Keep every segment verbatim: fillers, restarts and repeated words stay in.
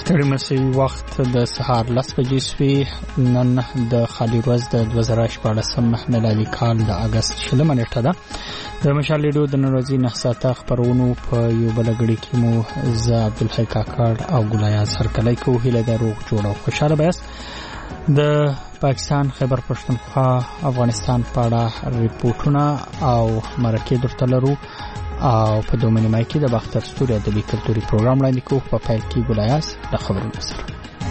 ستړي مسي وخت د سهار لس بجې شوي. نن د خالي ورځ د دوه زره شپاړسم میلادي کال د اگست شلمه نیټه ده. د مشال ریډیو د نن ورځې نه ساعته خبرونو په یو بل غړي کې مو ز عبدالحی کاکړ او ګلایاز هرکلی کو هیله د روغ جوړ او خوشاله بیاست. د پاکستان خیبر پښتونخوا افغانستان په اړه ریپورتونه او مرکه درته لرو او په دومره مای کې د باختر ستوري د کلتوري پروګرام وړاندې کوو. په پیل کې ګلایاز د خبرونو سره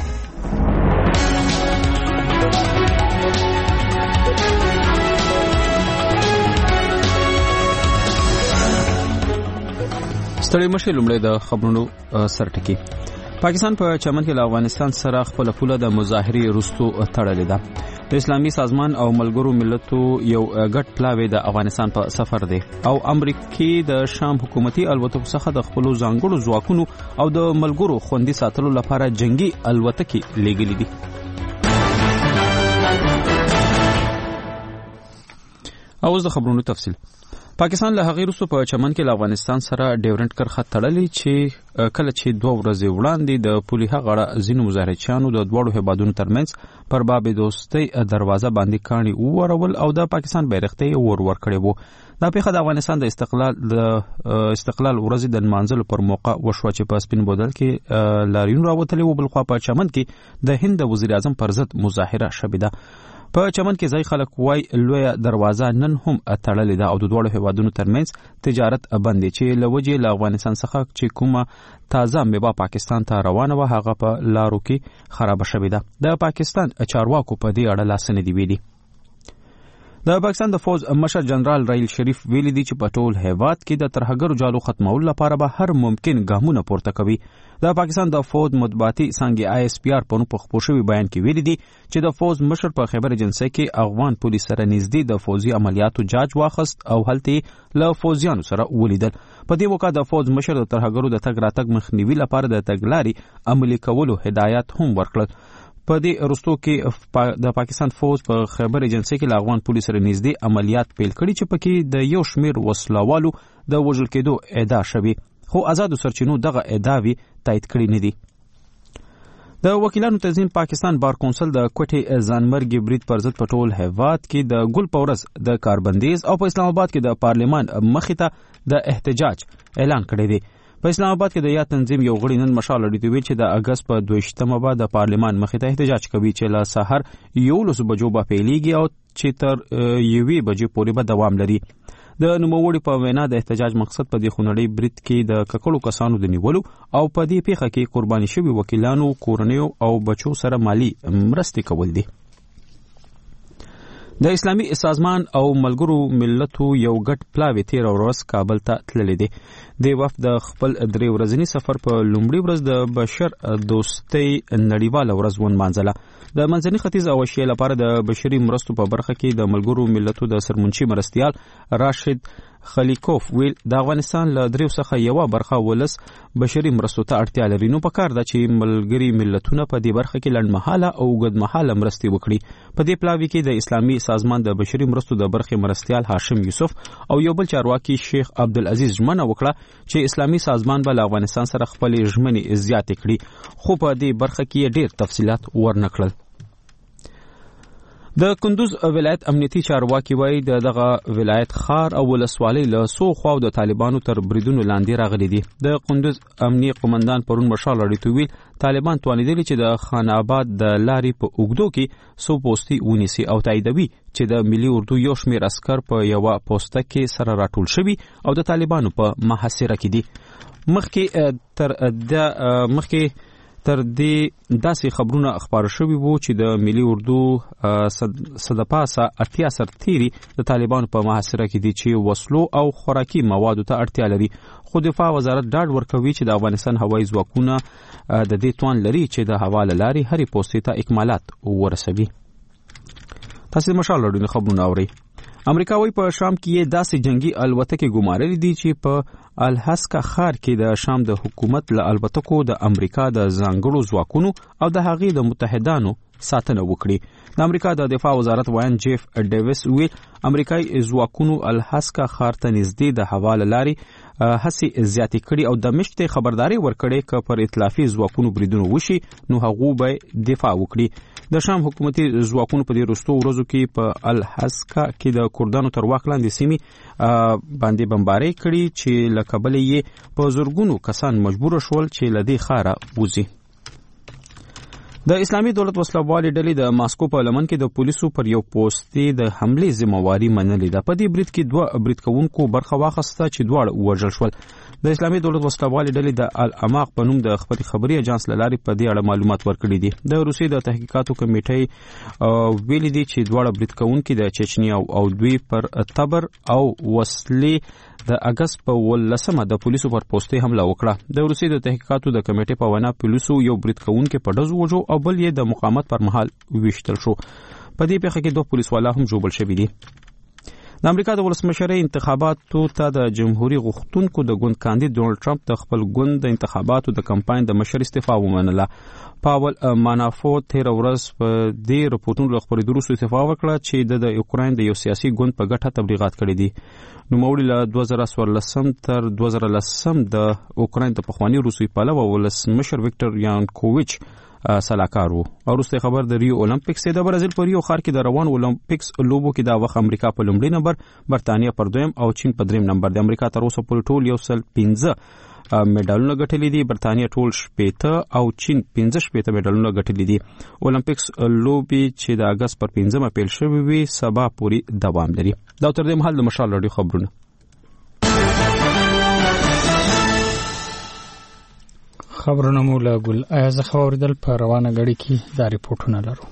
ستړي مشه لومړی د خبرونو سرټکی. پاکستان په چمن کې له افغانستان سره خپل پوله د مظاهرې وروسته تړلې ده. د اسلامي سازمان او ملګرو ملتو یو ګډ پلاوی د افغانستان په سفر دی او امریکای د شام حکومتي الوتکو څخه د خپل ځانګړو ځواکونو او د ملګرو خوندي ساتلو لپاره جنگي الوتکې لېږلې دي. اوس د خبرونو تفصیل. پاکستان له هغې وروسته په چمن کې له افغانستان سره ډیورنټ کرښه تړلې چې کله چې دوه ورځې وړاندې د پولیسو غړو ځینو مظاهرچیانو د دوړو هیوادونو ترمنځ پر باب دوستۍ دروازه باندې کاڼي وورول او د پاکستان بیرغ ته ور ور کړی وو. دا پیښه د افغانستان د استقلال د استقلال ورځې د نمانځلو پر موقع وشوه چې په سپین بودل کې لاریون راوتلی و. بلخوا په چمن کې د هند وزیر اعظم پر ضد مظاهره شوې ده. په چمن کې ځای خلک وای لوی دروازه نن هم تړلې ده او د دوړو هیوادونو ترمنځ تجارت بند چې لوجه له افغانستان څخه چې کومه تازه میوه پاکستان ته روانه و هغه په لارو کې خراب شوې ده. د پاکستان چارواکو په دې اړه لاس نه دی ویلي. د پاکستان د فوج مشر جنرال رایل شریف ویلي دی چې په ټول هیواد کې د ترهګرو جالو ختمولو لپاره به هر ممکن ګامونه پورته کوي. د پاکستان د فوج مطبوعاتي څانګې آی اس پی آر په نوم په خپور شوي بیان کې ویلي دی چې د فوج مشر په خیبر ایجنسۍ کې افغان پولیس سره نږدې د فوجي عملیاتو جاج واخست او هلته له فوجیانو سره ولیدل. په دې موقع د فوج مشر د ترهګرو د تګ راتګ مخنیوي لپاره د تګلارې عملي کولو هدایت هم ورکړل. په دې وروستو کې د پاکستان فوج په خیبر ایجنسۍ کې له افغان پولیس سره نږدې عملیات پیل کړي چې پکې د یو شمیر وسلوالو د وژل کېدو ادعا شوې خو آزادو سرچینو دغه ادعاوې تایید کړي نه دي. د وکیلانو تنظیم پاکستان بار کونسل د کوټې ځانمرګي برید پر ضد په ټول هیواد کې د ګل پورس د کاربندیز او په اسلام آباد کې د پارلمان مخې ته د احتجاج اعلان کړی دی. په اسلام آباد کې د یا تنظیم یو غړي نن مشال لري چې د اگست په دویشتمه به د پارلمان مخې ته احتجاج کوي چې له سحر یولس بجو به پیلېږي او چې تر یوې بجې پورې به دوام لري. د نوموړي په وینا د احتجاج مقصد په دې خونړۍ برید کې د ککړو کسانو د نیولو او په دې پیښه کې قرباني شوي وکیلانو کورنیو او بچو سره مالی مرستې کول دي. د اسلامي سازمان او ملګرو ملتو یو ګډ پلاوی تیر ورځ کابل ته تللی دی. د وفد د خپل درې ورځنی سفر په لومړي ورځ د بشر دوستۍ نړیواله ورځ ونمانځله. د منځني ختیځ او ایشیا لپاره د بشري مرستو په برخه کې د ملګرو ملتو د سرمنشي مرستیال راشد خلیکوف ویل د افغانستان له دریو څخه یو برخه ولس بشري مرستو ته اړتیا لري. نو پکار ده چې ملګري ملتونه په دې برخه کې لنډمحاله او اوږدمحاله مرستې وکړي. په دې پلاوي کې د اسلامي سازمان د بشري مرستو د برخې مرستیال هاشم یوسف او یو بل چارواکي شیخ عبدالعزیز ژمنه وکړه چې اسلامي سازمان به له افغانستان سره خپلې ژمنې زیاتې کړي خو په دې برخه کې ډېر تفصیلات ورنکړل. د کندوز ولایت امنیتي چارواکي وایي دغه ولایت خار او ولسوالۍ له څو خواو د طالبانو تر بریدونو لاندې راغلي دي. د کندوز امنیه قومندان پرون مشال اړیتو ویل طالبان توانیدلي چې د خان آباد د لارې په اوږدو کې سو پوستي ونیسي او تاییدوي چې د ملي اردو یو شمیر عسکر په یوه پوسته کې سره راټول شوي او د طالبانو په محاصره کې دي. مخکې تر د مخکې تر دې داسې خبرونه خبر شوي وو چې د ملي اردو صدپاسه اتیا سرتیري د طالبانو په محاصره کې دي چې وسلو او خوراکي موادو ته اړتیا لري. خو دفاع وزارت ډاډ ورکوي چې د افغانستان هوایي ځواکونه د دې توان لري چې د هوا له لارې هرې پوستې ته اکمالات ورسوي. تاسو مشال لرونکي خبرونه اورئ. امریکا وایي په شام کې داسې جنگي الوتکې ګمارلې دي چې په الهسکا ښار کې د شام د حکومت له الوتکو د امریکا د ځانګړو ځواکونو او د هغې د متحدانو ساتنه وکړي. د امریکا د دفاع وزارت وایي جیف ډیویس وی امریکایي ځواکونو الحسکا ښار ته نږدې د هوا له لارې هڅې زیاتې کړي او د مشت خبرداري ورکړي ک پر ائتلافي ځواکونو بریدونه وشي نو هغه به دفاع وکړي. د شام حکومتي ځواکونو په دې وروستو ورځو کې په الحسکا کې د کردانو تر واک لاندې سیمې باندې بمباري کړي چې له کبله یې په زورګونو کسان مجبور شول چې له دې ښاره وځي. د اسلامي دولت وسلوالې ډلې د ماسکو په لمن کې د پولیسو پر یو پوسټ د حملې ذمہواری منلې ده. په دې برید کې دوه برید کوونکو برخه واخیسته چې دواړه وژل شول. د اسلامي دولت وسلوالې ډلې د الاماق په نوم د خپل خبري اجانس لاري په دې اړه معلومات ورکړي دي. د روسیې د تحقیقاتو کمیټې ویلي دي چې دواړه برید کوونکي د چچنیا او دوی پر تبر او وسلې د اگست په ولسمه د پولیسو پر پوسټي حمله وکړه. د روسیې د تحقیقاتو د کمیټې په وینا پولیسو یو برید کوونکي په ډزو وژو او بل یې د مقاومت پر مهال ویشتل شو. په دې پیښه کې دوه پولیسوالان هم ژوبل شوي دي. د امریکا د ولسمشرۍ انتخاباتو ته د جمهوریت غوښتونکو د ګوند کاندید ډونلډ ټرمپ د خپل ګوند د انتخاباتو د کمپاین د مشر استعفا ومنله. پاول مانافورت تیر ورځ په دې رپورټونو خبرې دروسو استعفا وکړه چې د یوکرين د یو سیاسي ګوند په ګټه تبلیغات کړي دي. نو موړي له دوه زره څوارلسم تر دوه زره لسم د یوکرين د پخوانی روسي پلوه ولسمشر ویکټور یانکوویچ سلاکار وو. او وروسته خبر د ریو اولمپیکس د برازیل پر ریو ښار کې د روان اولمپیکس لوبو کې دا وخت امریکا په لومړي نمبر، برتانیا پر دویم او چین په دریم نمبر. د امریکا تر اوسه پورې ټول یو سل پنځه میډالونه ګټلي دي، برتانیا ټول شپېته او چین پنځه شپېته میډالونه ګټلي دي. اولمپیکس لوبي چې د اگست پر پنځمه پیل شوې وي سبا پورې دوام لري. دا تر دې مهال د مشال رادیو خبرونه. خبرونه مو له ګل ایاز خوردل په روانه غړي کې دا ریپورتونه لرو.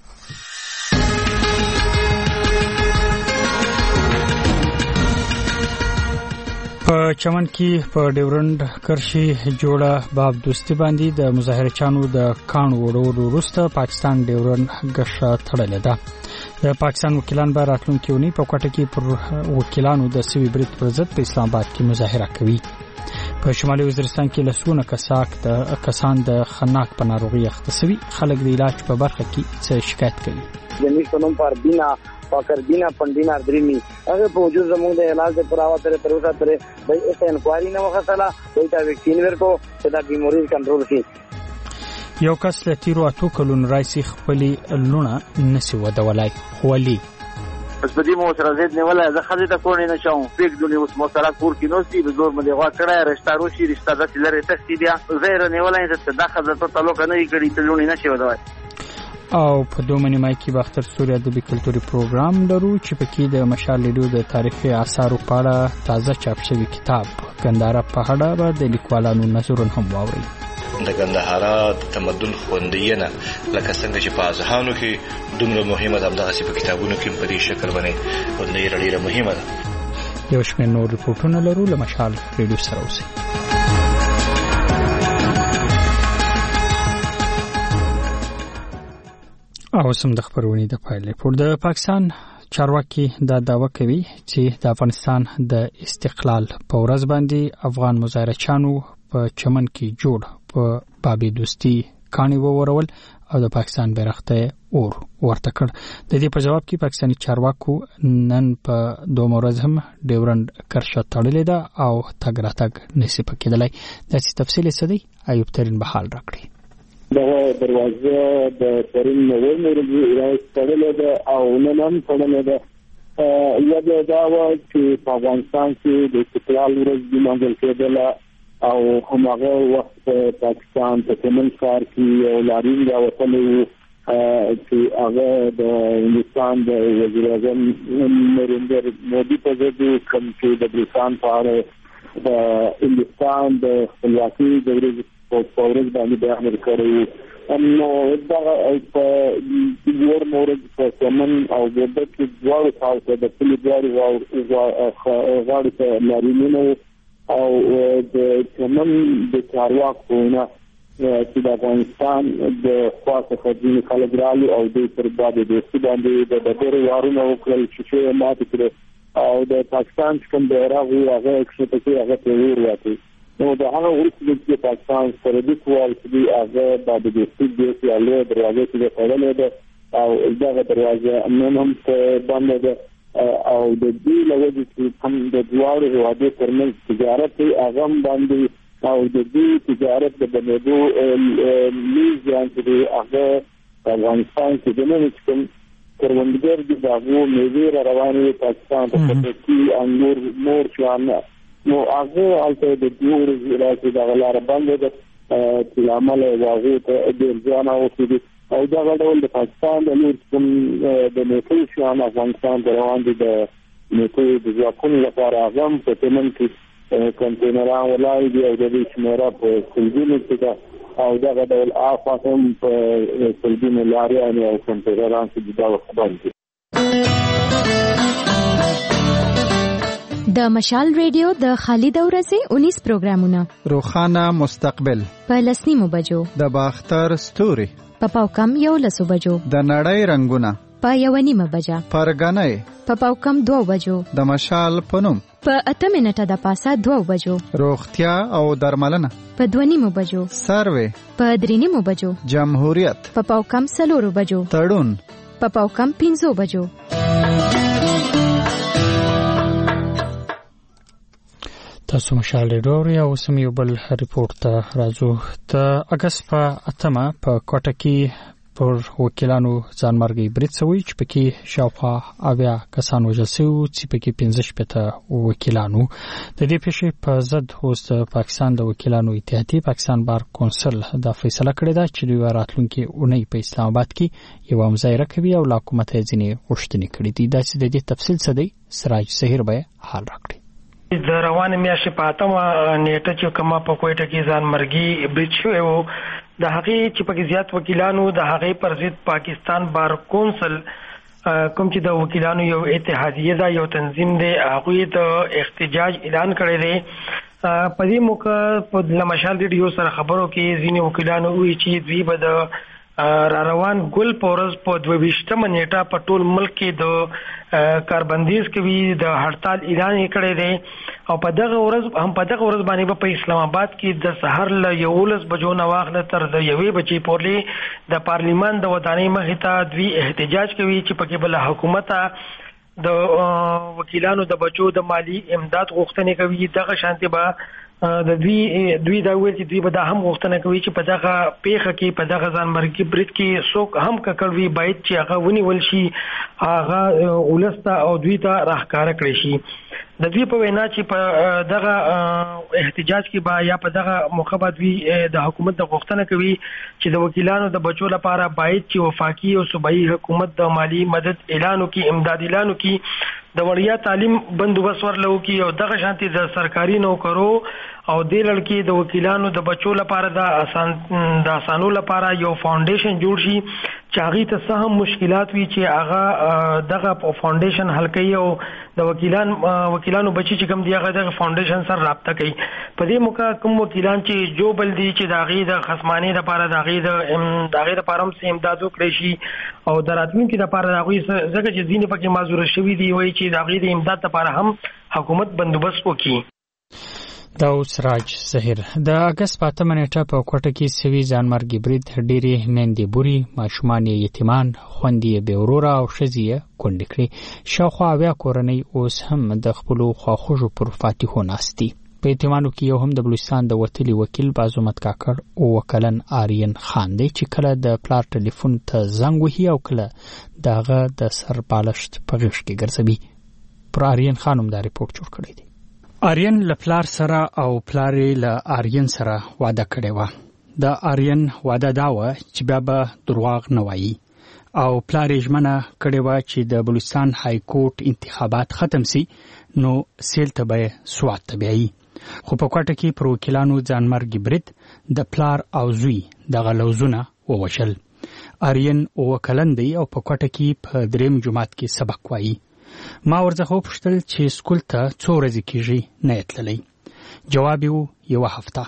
په چمن کې په ډیورند کرشي جوړه باب دوستي باندې د مظاهرچانو د کان وړو وروسته پاکستان ډیورند غشه تړلې ده. د پاکستان وکیلان به راتلونکي ونی په کوټه کې پر وکیلانو د سوي برید پر ضد په اسلام آباد کې مظاهره کوي. په شمالي وزیرستان کې لسونه کساک د کسان د خناق په ناروغي اخته شوي. خلک د علاج په برخه کې څه شکایت کوي. زمي کوم پر بنا فقر بنا پندینا درمی هغه په وجود زموږ د علاج لپاره تر تر اوسه تر به ایسه انکوایری نه وختله دوی ته ویکسین ورکو چې دا بیماری کنټرول شي. یو کس له تیرو اتو کلونو راځي خپلې لونه نسی ودولای خولي پس په دې مو سره زید نیولای زه خځه ته کورنۍ نشم پیک دونی اوس مو سره کور کې نوستي به زور مده غوا کړه رشتہ روشي رشتہ د لری تختی بیا زهره نیولای ته د خځه ته تعلق نه کړي ته لونی نشي ودوای. او په دوه منی مای کې باختر سوریا د کلتوري پروګرام لرو چې پکې د مشال لیدو د تاریخي آثارو په اړه تازه چاپ شوی کتاب ګندهارا په اړه به د لیکوالانو نظرونه هم واوري. د ګندهارا تمدن خوندینه لکه څنګه چې په ځهانو کې دومره مهمه ده دغه په کتابونو کې په دې شکل باندې خوندې ډیره مهمه ده. یو شمېر نور ریپورتونه لرو له مشال ریډیو سره اوسئ. او سم د خبرونې د پایلې پر د پاکستان چارواکي دا داوا کوي چې د افغانستان د استقلال په ورځ باندې افغان مظاهرچانو په چمن کې جوړ په بابي دوستي کاني وورول او د پاکستان بیرغ اور ورته کړ. د دې په جواب کې پاکستاني چارواکو نن په دوه ورځ هم ډیورند کرښه تړلې ده او تګ راتګ نشي پکېدلای. د څه تفصیل څه دی ایوب ترين بحال راکړي. دغه دروازه د پرین نوو مرګي راځي تړلې ده او نن هم تړلې ده. یا دا و چې په افغانستان کې د استقلال ورځ د منځل کېدله او هماغه وخت پاکستان په کومن کار کې یو لارین دا وصلو چې هغه د هندستان د وزیر اعظم نریندر مودي په ضد کوم چې د بریټان په اړه د هندستان د خپلواکۍ د ورځ په ورځ باندې بیان کړی. نو دا په ور مورد په کومن او د دې دوه تاسو د پولیس دوه غاړي ته لارینونه او د کومن د چارواکو نه چې د افغانستان د خاصه خدمت خلګرالي او د ترباده د استباندې د ډېر وارونه وکړل چې ماته کړ او د پاکستان کوم د راغو هغه څه ته هغه ته ور واټي نو د هغه ورته چې پاکستان سره د کوال چې هغه د دې د سیالو دروازه کې تړلې ده او دغه دروازه نن هم باندې ده او د دې لوجه چې هم د دوار هوادي ترمن تجارت هغه باندې او د دې تجارت د بنیادو لیزان چې هغه افغانستان کې د نوې کوم کروندګر د داغو میوې روانې پاکستان ته کې انګور مور چوانه نو هغه البته د دوار راځي د غلار باندې د چې عمل واغې ته ډیر ځان او چې او دا ډول د پاکستان د نور کوم د نیټو شان افغانستان روان دي د نیټو د ځواکونو لپاره هم په تمن کې کنټینران ولای دي او د دې شمېره په سلګونو کې او دا ډول افغان هم په سلګونو لاري او کنټینران کې دا خبر دي. د مشال ریډیو د خالد اورزه انیس پروګرامونه روخانه مستقبل په لسنیمو بجو د باختر ستوري په پاوکم یو لسو بجو د نړۍ رنگونه په یو نیمه بجا پرګنې په پاوکم دوه بجو د مشال پنوم په اته منټه د پاسه دوه بجو روغتیا او درملنه په دوه نیمه بجو سروي په درې نیمه بجو جمهوریت په پاوکم سلورو بجو تړون په پاوکم پنځو بجو. تاسو مشال ډوري او سم یو بل ریپورت ته راځو. د اگست په اتمه په کوټه کې پر وکیلانو ځانمرګي برید شوی چې پکې شاوخوا اویا کسان وژل شوي چې پکې پنځه شپږ وکیلانو د دې پیښې په ضد اوس د پاکستان د وکیلانو اتحادیه پاکستان بار کونسل دا فیصله کړې ده چې د راتلونکي اونۍ په اسلام آباد کې یو مظاهره کوي او له حکومت یې ځینې غوښتنې کړې دي. دا چې د دې تفصیل څه دی سراج ظهیر به حال راکړي. د روان میاشتې په اتمه نیټه چې کومه په کوټه کې ځان مرګي برید شوی و د هغې چې پکې زیات وکیلانو د هغې پر ضد پاکستان بار کونسل کوم چې د وکیلانو یو اتحادیه ده یو تنظیم دی هغوی د احتجاج اعلان کړی دی. په دې موقع په مشال ریډیو سره خبرو کې ځینې وکیلانو وایي چې دوی به د را روان ګل پورز په دوه ویشتمه نیټه په ټول ملک کې د کاربندیز کوي د هړتال اعلان یې کړی دی او په دغه ورځ هم په دغه ورځ باندې په اسلام آباد کې د سحر له یولس بجو نه واخله تر د یوې بجې پورې د پارلیمان د ودانۍ مخې ته دوی احتجاج کوي چې پکې بل حکومت د وکیلانو د بچو د مالی امداد غوښتنې کوي. دغه شانتي به د دوی دوی دا ویل چې دوی به دا هم غوښتنه کوي چې په دغه پیښه کې په دغه ځانمرګي برید کې څوک هم ککړ وي باید چې هغه ونیول شي هغه ولسته او دوی ته راښکاره کړی شي. د دوی په وینا چې په دغه احتجاج کې به یا په دغه موقع به دوی د حکومت د غوښتنه کوي چې د وکیلانو د بچو لپاره باید چې وفاقي او صوبایي حکومت د مالی مدد اعلان وکړي امداد اعلان وکړي د وړیا تعلیم بندوبست ورلو کې او دغه شانتي د سرکاري نوکرو او د لړکی د وکیلانو د بچو لپاره د آسان د آسانو لپاره یو فاونډیشن جوړ شي چې هغه ته سهم مشکلات وي چې هغه دغه فاونډیشن حل کوي او د وکیلان وکیلانو بچي چې کوم دی هغه دغه فاونډیشن سره رابطه کوي. په دې موقع کوم وکیلان چې جو بل دي چې د هغې د خصمانې لپاره د هغې د د هغې لپاره هم څه امداد وکړی شي او د راتلونکي لپاره د هغوی ځکه چې ځینې پکې معذوره شوي دي وایي چې د هغې د امداد لپاره هم حکومت بندوبست وکړي. دا سراج ظهیر. د اگست په اتمه نیټه په کوټه کې سوي ځانمرګي برید ډېرې میندې بوري ماشومان یتیمان خوندې بې وروره او ښځې یې کونډې کړې. شاوخوا اویا کورنۍ اوس هم د خپلو خواخوږو پر فاتحو ناست دي. په یتیمانو کې یو هم د بلوچستان د وتلي وکیل بازومت کاکړ اووه کلن آرین خان دی چې کله د پلار ټلیفون ته زنګ وهي او کله د هغه د سر بالښت په غېږ کې ګرځوي. پر آرین خان هم دا ریپورټ جوړ کړی دی. آرین له پلار سره او پلار یې له آرین سره واده کړې وه. د آرین واده دا وه چې بیا به درواغ نه وایي او پلار یې ژمنه کړې وه چې د بلوچستان های کورټ انتخابات ختم سي نو سیل ته به سوات ته بیایي. خو په کوټه کې پر وکیلانو ځانمرګي برید د پلار او زوی دغه لوزونه ووژل. آرین اووه کلن دی او په کوټه کې په دریم جماعت کې سبق وایي. ما ورڅخه وپوښتل چې سکول ته څو ورځې کېږي نه یې تللی. جواب یې و یوه هفته.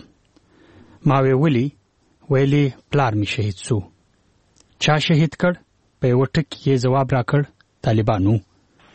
ما وې ولې؟ ویلې پلار مې شهید سو. چا شهید کړ؟ په یوه ټکي کې ځواب راکړ طالبانو.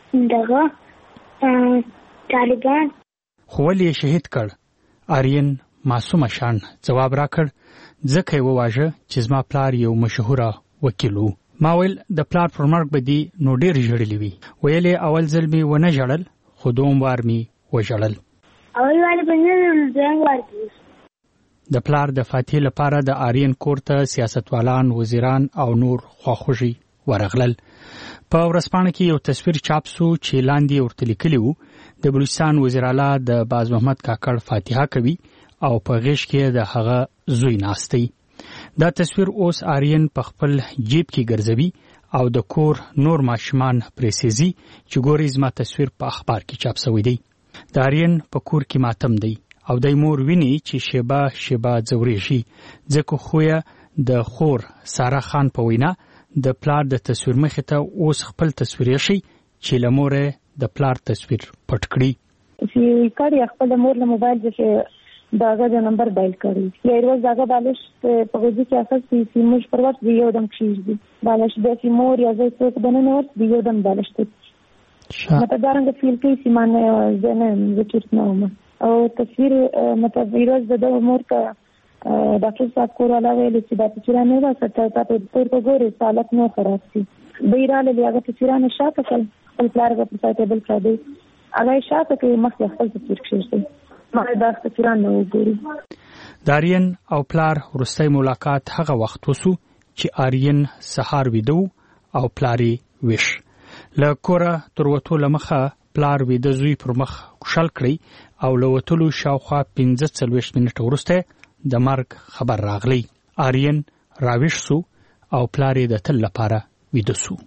دغه طالبان. خو ولې یې شهید کړ؟ آرین معصومه شان جواب راکړ ځکه یې وواژه چې زما پلار یو مشهوره وکیل و. ما ویل د پلار پر مرګ به دي نو ډېر ژړلې وي. ویلې اول ځل مې ونه ژړل خو دوم وار مې وژړل. اول وار به نه دویم وار د پلار د فاتحې لپاره د آرین کور ته سیاستوالان، وزیران او نور خواخوږي ورغلل. په ورځپاڼه کې یو تصویر چاپ سو چې لاندې ورته لیکلي وو د بلوچستان وزیر اعلی د باز محمد کاکړ فاتحه کوي او په غیږ کې د هغه زوی ناستی. دا تصویر اوس آرین په خپل جیب کې ګرځوي او د کور نور ماشومان پریسيزي چې ګوري زما تصویر په اخبار کې چاپ شوی دی. د آرین په کور کې ماتم دی او د مور ویني چې شیبه شیبه ځوريږي ځکه خویا د خور سارا خان په وینا د پلار د تصویر مخ ته اوس خپل تصویر شي چې لموره د پلار تصویر پټ کړی. چې کړي خپل مور له موبایل چې داغه د نمبر ډایل کړی یا روز داغه بالش په غوږی کې اساس چې موږ پر وخت دی یو دم کیږي بالش د سیمور یا زه څه بننه ورته دی یو دم بالش ته مته دارنګ فیل کې سیمانه زنه ذکر نه او تصویر مطلب ویروز د مور ته ډاکټر صاحب کوراله ویل چې دا تصویر نه واسطه تاسو په ګوري حالت نه خراب شي بیراله لیاغه تصویر نه شاته کړ خپل پلار په سایټیبل کړ دی هغه شاته کې مخ خپل تصویر کړی ما دا تصویر نه وګوري. دارین او پلار ورسته ملاقات هغه وخت وسو چې آرین سهار ویدو او پلاری ویش له کوره تر وته لمخه پلار وی د زوی پر مخ شل کړی او لوتلو شاوخوا پنځه څلوېښت منټه وروسته د مرګ خبر راغلی. آرین راویښ سو او پلار یې د تل لپاره ویده سو.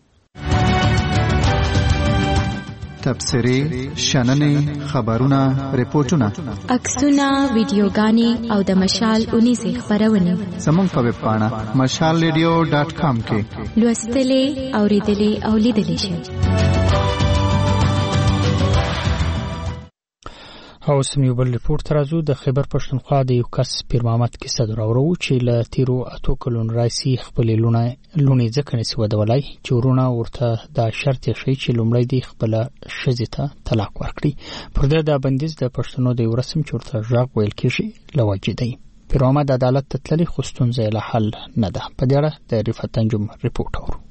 تبصرې، شننې، خبرونه، ریپورتونه، عکسونه، ویډیوګانې او د مشال اونیزې خپرونه زموږ په ویب پاڼه مشال ریډیو ډاټ کام کې لوستلې، اوریدلې او لیدلې شئ. او سمیو بل ریپورت راځو د خیبر پښتونخوا د یو کس پیر محمد کیسه دراورو چې له تیرو اتو کلون راسي خپل لونه لونی ځکه نسی ودولای چې ورونه ورته د شرط شي چې لومړی دی خپل شزیته طلاق ورکړي. پر دې د بندیز د پښتنو د ورسم چورته ژغ ویل کیږي لواجی دی. پیر محمد عدالت تتللی خستون له حل نه ده. په دې اړه د رفعت انجم ریپورت اورو.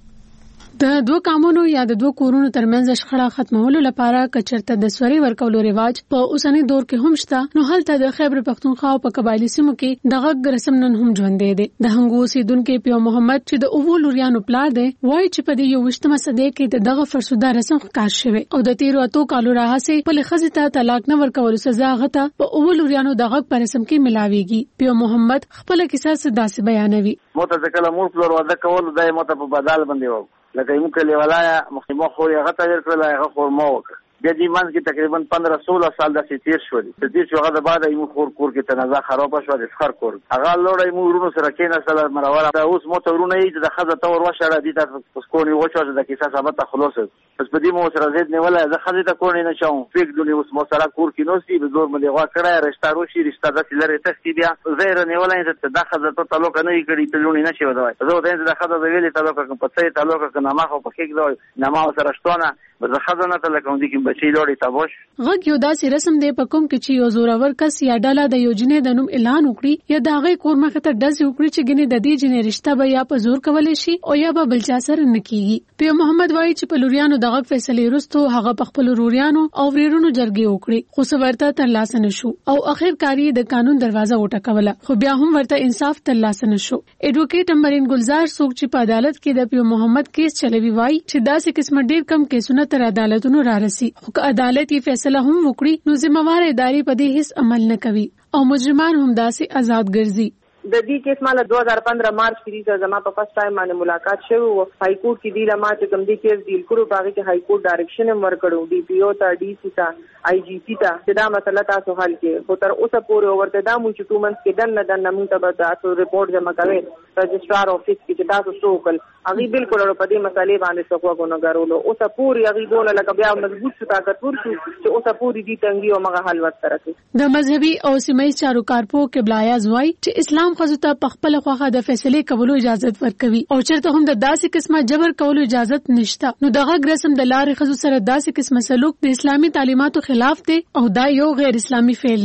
د دوه قانونو یا د دوه کورونو ترمنځ شخړه ختمولو لپاره کچرته د سوري ورکولو رواج په اوسنی دور کې هم شته، نو هلته د خیبر پښتونخوا په قبایلی سیمو کې دغه رسم نن هم ژوند دی. د هنګو سیدونکو پیو محمد چې د اوو لوریانو پلار دی وایي چې په دې یو وشتمه صدې کې دغه فرسوده رسم ښکار شوی او د تیرو اتو کالو راهسه په لخصه ته طلاق نه ورکولو سزا غته په اوو لوریانو دغه پر رسم کې ملاويږي. پیو محمد خپل کیسه داسې بیانوي. متذکر مور فلور واده کول د مت په بدل باندې و لکه یو کلی ولایا مخمو خو یې غته ورکړل هغه خور مو وکړ. د دې منځ کې تقریبا پندرہ سولہ سال د تیر شو دي. د دې چې هغه د بعد یو خور کور کې تنازع خراب شو د فخر کور هغه لوړې مو ورونو سره کې نه سره مروره دا اوس مو ته ورونه یې د خزه تور وشره دي تاسو کوونی وچو د کیسه ثابت خلاص بس په دې مو سره زید نه ولا د خزه ته کوونی نه شاو فیک دونی اوس مو سره کور کې نو سی به زور مې غوا کړه رشتہ روشي رشتہ د لری تختی بیا زهره نه ولا ته د خزه ته تعلق نه کړي ته لونی نشي ودوي زه د خزه د ویلي تعلق کوم په څه تعلق کنه ما خو په کې دوی نه ما سره شتونه بس خزه نه تعلق کوم دي کې بچي لوري تابوش غږ یو داسې رسم دی په کوم کې چې یو زورور کس یا ډله د یو جنې د نوم اعلان وکړي یا د هغه کور مخه ته ډز وکړي چې ګنې د دې جنې رشتہ به یا په زور کولای شي او یا به بل چا سره نه کیږي. پیو محمد وایي چې په لوریانو دغه فیصله وروسته هغه په خپل لوریانو او ورونو جرګې وکړي خو څورته ترلاسه نشو او اخر کاری د قانون دروازه وټکوله خو بیا هم ورته انصاف ترلاسه نشو. ایډوکیټ امرین گلزار څوک چې په عدالت کې د پیو محمد کیس چلوي وایي چې داسې قسم ډیر کم کیسونه تر عدالتونو را رسي خو عدالت یې فیصله هم وکړي نو ذمہوار ادارې په دې هیڅ عمل نه کوي او مجرمان هم داسې آزاد ګرځي. د دې کیس مال دو هزار پندرہ مارچ کې زما په فرست ټایم باندې ملاقات شوی او های کورټ کې دی لمه چې کوم دې کیس ډیل کړو باغې کې های کورټ ډایرکشن هم ورکړو ډي پی او ته ډي سی ته آی جی پی ته چې دا مسله تاسو حل کې خو تر اوسه پورې ورته دا مو چې ټو منث کې دن نه دن مونږ ته به تاسو ریپورت جمع کوي رجسٹرار افیس کې چې تاسو شو کول هغه بالکل په دې مسلې باندې څه کوو نه غارولو اوسه پورې هغه دونه لکه بیا مضبوط شو طاقتور شو چې اوسه پورې دې تنګي او مغه حل ورته راکړي. د مذهبي او سیمایي چارو کارپو قبله اعظم وایي چې اسلام خو ته په خپل خوخه د فیصله کولو اجازه ورکوي او چرته هم د داسې قسمه جبر کولو اجازه نشته نو دغه رسم د لارې خزو سره داسې قسمه سلوک د اسلامي تعلیماتو خلاف دی او دا یو غیر اسلامي فعل دی.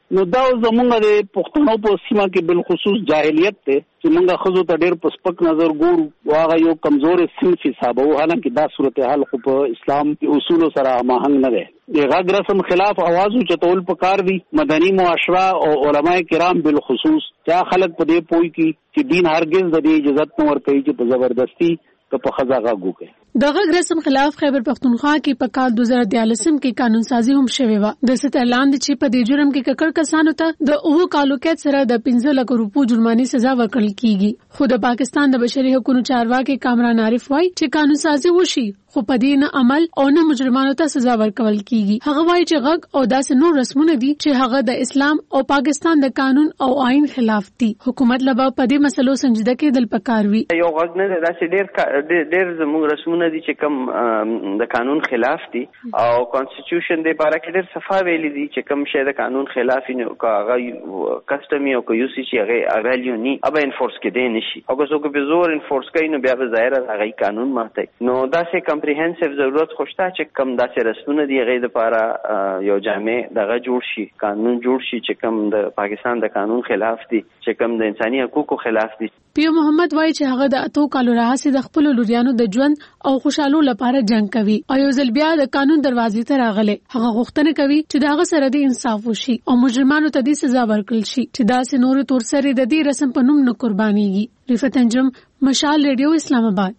نو دا زمونږ د پښتنو په سیمه کې بل خصوص جاهلیت ته چې موږ خزو ته ډېر په سپک نظر ګورو واغه یو کمزور صنف حساب وو حالانکه دا صورتحال خو په اسلام کې اصول سره ماهنګ نه ده د غږ رسم خلاف आवाज چتول پکار دي مدني معاشره او علماء کرام بل خصوص چا خلک په دې پوي کې چې دین هرگز د دې اجازه نه ورکوي چې په زبردستی که په خزا غاګو کې د غږ رسم خلاف خیبر پختونخوا کې په کال دو هزار دیارلسم کې قانون سازي هم شوې و د ست اعلان چې په دې جرم کې ککړ کسانو ته د اوه کالو قید سره د پنځه لک روپو جرماني سزا ورکړل کیږي خو د پاکستان د بشري حقوقو چارواکي کامران عارف وایي چې قانون سازي وشي خو په دې نه عمل او نه مجرمانو ته سزا ورکول کیږي هغه وایي چې غږ او داسې نور رسمونه دي چې هغه د اسلام او پاکستان د قانون او آئین خلاف دي حکومت لبا په دې مسلو سنجیده کېدل پکار وي یو غږ نه داسې ډېر ډېر زموږ رسمونه دي چې کوم د قانون خلاف دي او کانسټیټیوشن د باره کې ډېر صفه ویلي دي چې کوم شی د قانون خلاف نه او هغه کسټمي او یو سی چې هغه اغالیونی ابا انفورس کې دی نشي او که څوک به زور انفورس کوي نو بیا به ظاهر هغه قانون ماته نو داسې کمپریهنسیو ضرورت خوشته چې کوم داسې رسمونه دي هغه لپاره یو جامع دغه جوړ شي قانون جوړ شي چې کوم د پاکستان د قانون خلاف دي چې کوم د انساني حقوقو خلاف دي پیو محمد وایي چې هغه د اتو کالو راهسي د خپل لوریانو د ژوند او خوشحالو لپاره جنگ کوي او یو ځل بیا د قانون دروازې ته راغله هغه غوښتنه کوي چې دغه سره د انصاف وشي او مجرمانو ته د سزا ورکړل شي چې دا سه نور تور سره د دې رسم په نوم نه قربانيږي رفعت انجم مشال ریډیو اسلام آباد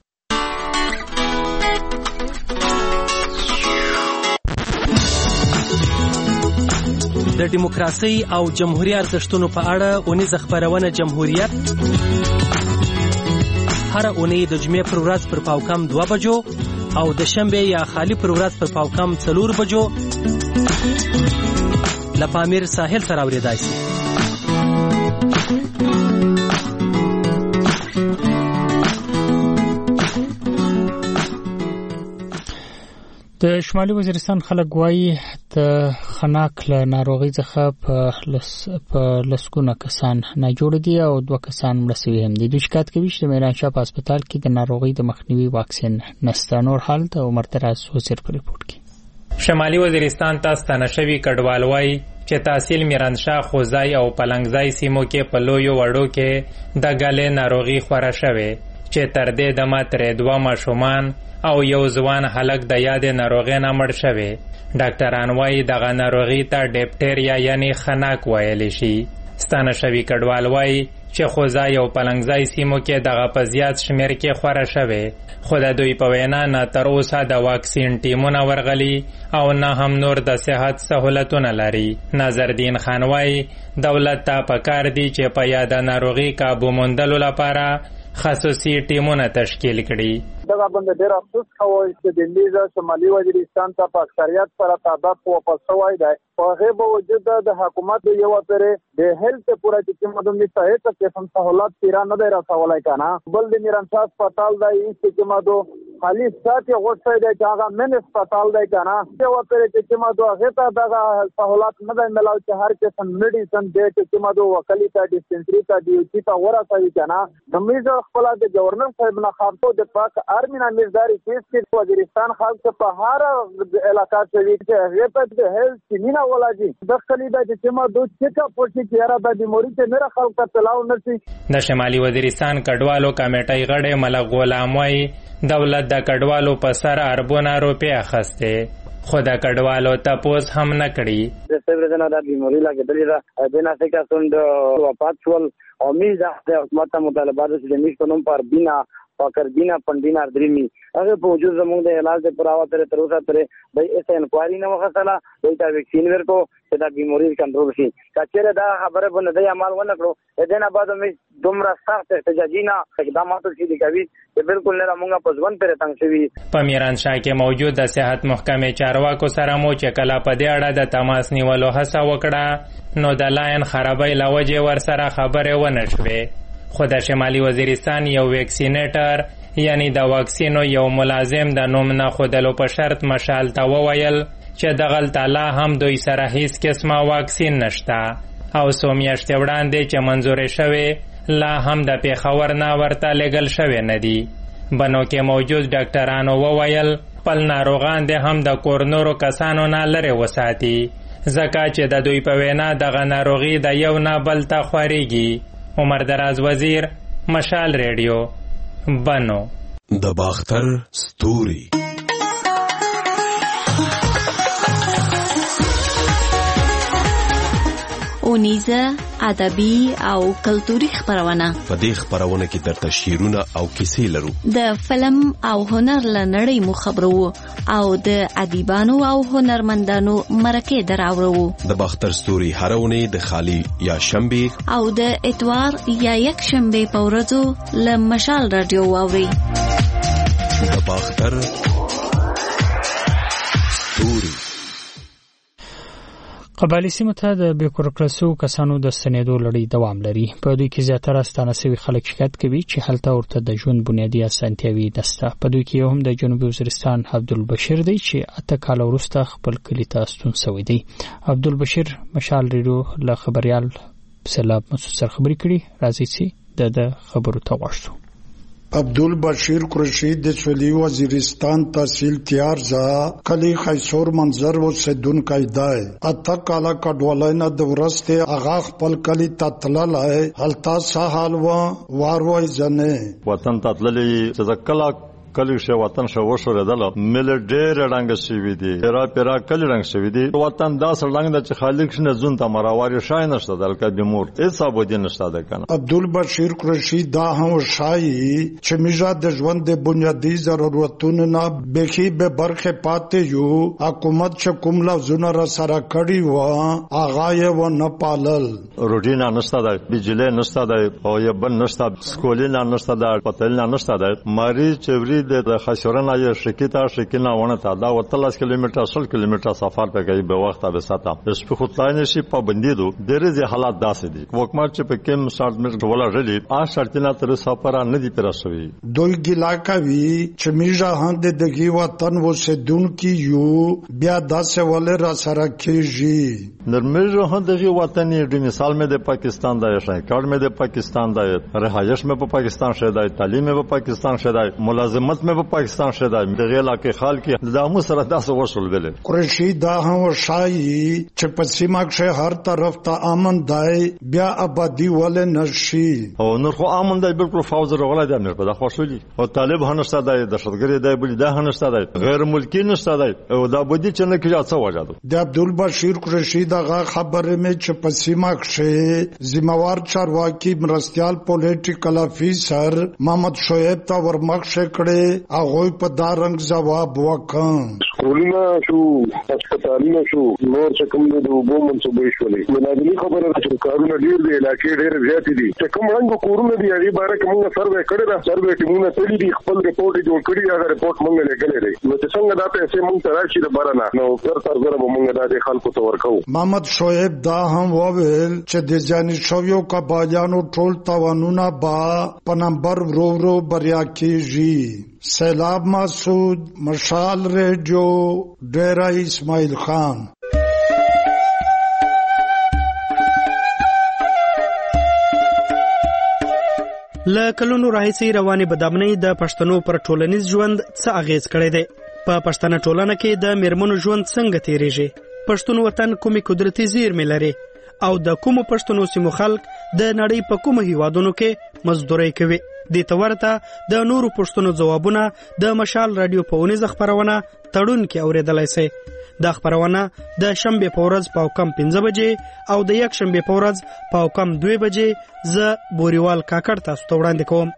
د دیموکراسي او جمهوریت ارزښتونو په اړه اونیزه خبرونه جمهوریت هر اونۍ د جمعې پر ورځ پر پاوکم دوه بجو او د شنبه یا خالی پر ورځ پر پاوکم څلور بجو لپامیر ساحل سره اوریدای شي د شمالي وزیرستان خلک وایي د خناق له ناروغي څخه په لس په لسګونه کسان نه جوړ دي او دوه کسان مړ شوي هم دي د شکایت کوي چې د میرانشاه په هسپتال کې د ناروغي د مخنیوي واکسین نشته نور حالت او مرتراز وزیر په ریپورت کې شمالي وزیرستان ته ستنشوي کډوال وایي چې تحصیل میرانشاه خوځای او پلنګځای سیمو کې په لویو وړو کې د ګالې ناروغي خوره شوه چې تر دې دمه ترې دوه ماشومان او یو ځوان هلک د یادې ناروغۍ نه مړ شوی ډاکټران وایي دغه ناروغي ته ډیپټیریا یعنی خناق ویلی شي ستانه شوي کډوال وایي چې خوځای او پلنګځای سیمو کې دغه په زیات شمیر کې خوره شوی خو د دوی په وینا نه تر اوسه د واکسین ټیمونه ورغلي او نه هم نور د صحت سهولتونه لري نظردین خان وایي دولت ته پکار دی چې په یاده ناروغي کابو موندلو لپاره خصوصي ټیمونه تشکیل کړي دغه باندې ډېر افسوس کوي چې د لیزا شمالي وزیرستان ته په اکثریت سره تعداد واپس شوی دی په هغه باوجود د حکومت یو پرې د هیلث پورا چې مدومي صحت کې هم سہولت تیرا نه دی راځولای کنه بل د میرانشاه هسپتال دی چې مدو خالی ساتي غوښتي دی چې هغه من هسپتال دی کنه یو پرې چې مدو هغه ته دغه سہولت نه دی ملاو چې هر قسم میډیسن دی چې مدو وکلی تا ډیسپنسری تا دی چې تا ورته کنه د میزه خپل د گورنر صاحب نه خاطو د پاک آرمی نه مزداري کیس کې وزیرستان خلک په هر علاقې کې چې هغه په د هیلث نینا ولاجی د خلیدا چې ما دوه چیک اپ ورشي چې را د بیماری ته نه خلک ته تلاو نشي د شمالي وزیرستان کډوالو کمیټې غړي ملک غلام وای دولت د کډوالو په سر اربونه روپیا اخسته خو د کډوالو تپوس هم نه کړي د سیورزنا د بیماری لاګدلې دا د نافیکا سند وفات شول او میزه د حکومت مطالبات د میش په نوم پر بنا فقر دینا پندینا درمی هغه په وجود زموږ د علاج د پراوا تر تر اوسه تر د اس انکوایری نه وخصله د تا ویکسین ورکو چې دا بیماری کنټرول شي کچره دا خبره باندې د عمل ونه کړو د نه بعد مې دومره سخت احتجاجینا اقدامات چې کوي چې بالکل نه موږ په ځوان پر تنګ شوی په میرانشاه کې موجود د صحت محکمې چارواکو سره مو چې کلا په دې اړه د تماس نیولو هڅه وکړه نو د لاین خرابۍ لوجه ور سره خبره ونه شوه خو د شمالي وزیرستان یو ویکسینیټر یعنی د واکسینو یو ملازم د نوم نه خودلو په شرط مشال ته وویل چې دغلته لا هم دوی سره هیڅ قسمه واکسین نشته او څو میاشتې وړاندې چې منظور شوی لا هم د پیښور نه ورته لېږل شوی نه دي بنو کې موجود ډاکټرانو وویل خپل ناروغان د هم د کورنورو کسانو نه لرې وساتي ځکه چې د دوی په وینا دغه ناروغي د یو نه بل ته خورېږي. عمر دراز وزیر، مشال ریډیو، بنو. د باختر ستوري. اونیزه ادبي او کلتوري خبرونه. په دې خبرونه کې درته شعرونه او کیسې لرو. د فلم او هنر لنړۍ مو خبرو او د ادیبانو او هنرمندانو مرکه دراوړو. د باختر ستوري هرونه د خالی یا شنبه او د اتوار یا یک شنبه په ورځو له مشال رادیو واوري. د باختر ستوري. قبایلی سیمو ته د بیکورکلسو کسانو د ستنېدو لړۍ دوام لري. په دوی کې زیاتره ستانه شوي خلک شکایت کوي چې هلته ورته د ژوند بنیادي اسانتیاوې نشته. په دوی کې یو هم د جنوبي وزیرستان عبدالبشیر دی چې اته کاله وروسته خپل کلي ته ستون شوی دی. عبدالبشیر مشال ریډیو له خبریال سیلاب مسعود سره خبرې کړي. راځي چې د خبرو ته واښو. عبدالبشیر قریشی د سویلی وزیرستان تحصیل تیار زا کلی خیسور منظر و سدون کایدای اتا کالا کډولای نه د ورسته اغا خپل کلی تطللای هلتا سحال و واروي جنې وطن تطللی تذکلا کلی شه وطن شه وشوردل مل ډېر رنگ شوی دی را پیرا کلی رنگ شوی دی وطن داس رنگ د چې خالق شنه زون ته مراواري شای نشته دلته به مور حساب ودی نشته ده کنه. عبدالبشیر قریشی دا هم شای چې میجا د ژوند د بنیادی ضرورتونو نه بخي به برخه پاتې یو حکومت چې کوم لفظونه را سره کړی و اغا یې و نه پالل. روټینا نشته ده بجلی نشته ده او یې بن نشته سکولینا نشته ده پتلنا نشته ده ماری چوری د خشورنا یې شکیتا شکینا ونه تا دا وتلس کیلومتر سل کیلومتر سفر په کوي به وخت به ساته اس په خطاینه شي پابندي دو ډېر زی حالات داسې دي وکمر چې په کوم شرط مې ولا رلی آ شرطنا تر سفر نه دي پر شوی دوی ګلا کوي چې میجا هند دغي وطن و سدون کی یو بیا داسې ول را سره کیږي نرمه هند دغي وطن یې مثال مې د پاکستان د شای کار مې د پاکستان د رهایش مې په پاکستان شیدای تعلیم مې په پاکستان شیدای ملازمت مې په پاکستان شیدای د غیلا کې خال کې د امو سره داسې وصول بل قریشی دا هم شای چې په سیمه کې هر طرف ته امن دای بیا آبادی ول نشي او نور خو امن دای بالکل فوز وروړای د امر په د خوشولي او طالب هنشته دای د شتګری دای بل د هنشته دای غیر ملکی نشته دای او دا بده چې نه کیږي څه وجادو د عبدالبشیر قریشی دا خبره مې چې په سیمه کې ذمہوار چارواکي مرستيال پولیټیکل افیسر محمد شعیب تا ورمخ کړي هغه په دارنګ جواب وکړ. سکولونه شو هسپتالونه شو نور څه کوم د وګو منسوبې شولې ملازمي خبره چې کارونه ډیر دی علاقې ډیر زیات دي چې کوم رنګ کورونه دی هغه باره کومه سروې کړی دا سروې ټیمونه تللی دي خپل ریپورت جوړ کړی هغه ریپورت مونږ لګلې دی نو چې څنګه دا پیسې مونږ ته راشي د بارانه نو تر تر غره مونږ د خلکو ته ورکو. محمد شعیب دا هم وویل چې د ځاني شویو قبایلانو ټول توانونه با په نمبر ورو ورو بریا کیږي. سیلاب مسعود مشال ریڈیو ډیرہ اسماعیل خان. له کلونو راهیسې روانې بدامنۍ د پښتنو پر ټولنیز ژوند څه اغیز کړی دی؟ په پښتنه ټولنه کې د میرمنو ژوند څنګه تیریږي؟ پښتون وطن کومې قدرتي زیرمې لري او د کومو پښتنو سیمو خلک د نړۍ په کومو هیوادونو کې مزدوري کوي؟ د تورته د نورو پښتنو ځوابونه د مشال رادیو په اونیزه خبرونه تړون کې اوریدلای شئ. د خبرونه د شنبه په ورځ په کم پنځه بجې او د یک شنبه په ورځ په کم دوه بجې ز بوريوال کاکړ تاسو ته وړاندې کوم.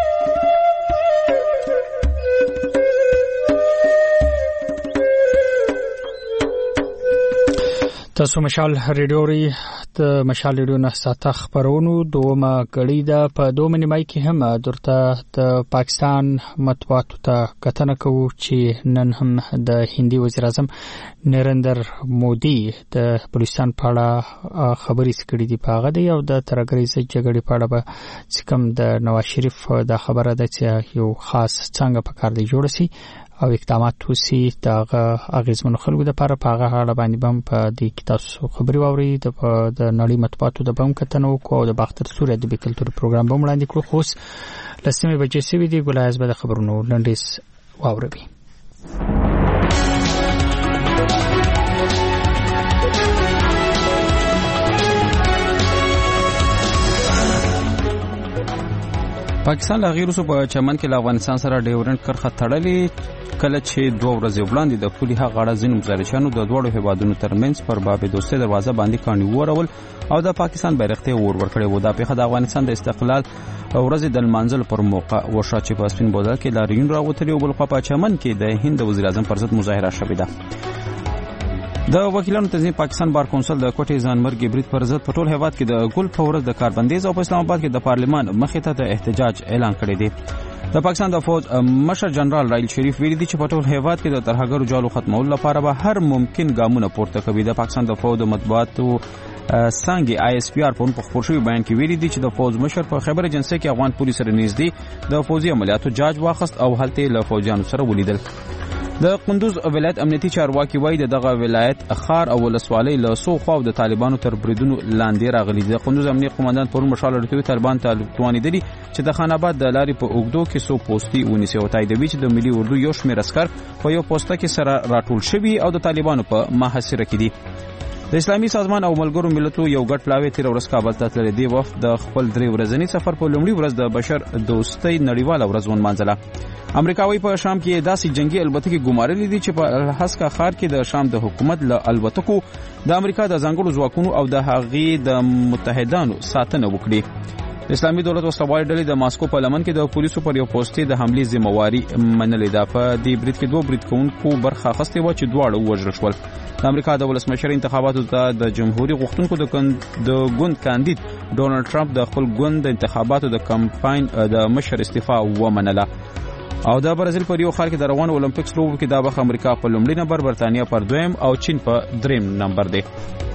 تاسو مشال ریډیو ری د مشال ریډیو نه ساته خبرونو دومه کړي ده. په دومره نیمای کې هم درته د پاکستان مطبوعاتو ته کتنه کوو چې نن هم د هندي وزیر اعظم نریندر مودي د بلوچستان په اړه خبرې کړې دي. په هغه دی او د ترګریزه جګړې په اړه به کوم د نواز شریف د خبره ده چې یو خاص څنګه په کار دی جوړ شي او اقدامات وسی دغه اغیزمن خلکو د لپاره په هغه اړه باندې بم په دې کې تاسو خبري واوري د نړۍ مطبوعاتو د بم کتنو کو د باختر سوري د کلتور پروګرام بم وړاندې کړو. خو لسمه بجې سوي دی ګلایز به د خبرونو لنډیس واوري. پاکستان له غیر په چمن کې له افغانستان سره ډیورنټ کرښه تړلې کله چې دوه ورځې وړاندې د پولي هغه غاړه ځینو مزارشانو د دوړو هیوادونو ترمنځ پر باب دوستۍ دروازه باندې کاڼي ورول او د پاکستان بیرغ ور ورکړی و. دا پیښه د افغانستان د استقلال ورځ د منځل پر موقع وشو چې په سپین بولدک کې لاریون راوتلی او بل خوا په چمن کې د هند وزیر اعظم پر ضد مظاهره شوې ده. د وکیلانو تنظیم پاکستان بار کونسل د کوټې ځانمرګي برید پر ضد په ټول هیواد کې د ګل په ورځ د کاربندیز او په اسلام آباد کې د پارلمان مخې ته د احتجاج اعلان کړی دی. د پاکستان د فوج مشر جنرال رائل شریف ویلي دی چې په ټول هیواد کې د ترهګرو جالو ختمولو لپاره به هر ممکن ګامونه پورته کوي. د پاکستان د فوج د مطبوعاتو څنګه آی اس پی آر په خبر شوی بیان کې ویلي دی چې د فوج مشر په خبر اجنسی کې افغان پولیس سره نږدې د فوجي عملیاتو جاج واخست او هلته له فوجانو سره ولیدل. د قندوز ولایت امنیتي چارواکي وایي دغه ولایت خار او ولسوالۍ له سو خو د طالبانو تر بریدونو لاندې راغلي دي. قندوز امنیتي قومندان پرون مشال ورته طالبان توانیدلي چې د خان آباد د لارې په اوګدو کې سو پوسټي ونیسي او تاییدوي چې د ملي اردو یو شمېر عسكر په یو پوسټه کې سره راټول شوي او د طالبانو په محاصره کې دي. د اسلامي سازمان او ملګرو ملتونو یو ګډ پلاوی تیر ورځ کابل ته تللی دی. وفد د خپل درې ورځنی سفر په لومړي ورځ د بشر دوستۍ نړیواله ورځ ونمانځله. امریکاوي په شام کې داسې جنگي البتکې ګمارلې دي چې په الحسکا ښار کې د شام د حکومت له البتکو د امریکا د ځانګړو ځواکونو او د هغې د متحدانو ساتنه وکړي. د اسلامي دولت وسوال ډلې د ماسکو په لمن کې د پولیسو پر یو پوسټي د حملې ذمہواری منلې ده. په دې برید کې دوه برید کوونکو برخه اخیستې و چې دواړه وژل شول. د امریکا د ولسمشر انتخاباتو ته د جمهوریت غوښتونکو د ګوند کاندید ډونالد ټرمپ د خپل ګوند د انتخاباتو د کمپاین د مشر استعفا ومنله. او د برازیل پر یو خال کې د روان اولمپیکس لوبو کې د بخ امریکا په لومړي نمبر، برتانیا پر دویم او چین په دریم نمبر دی.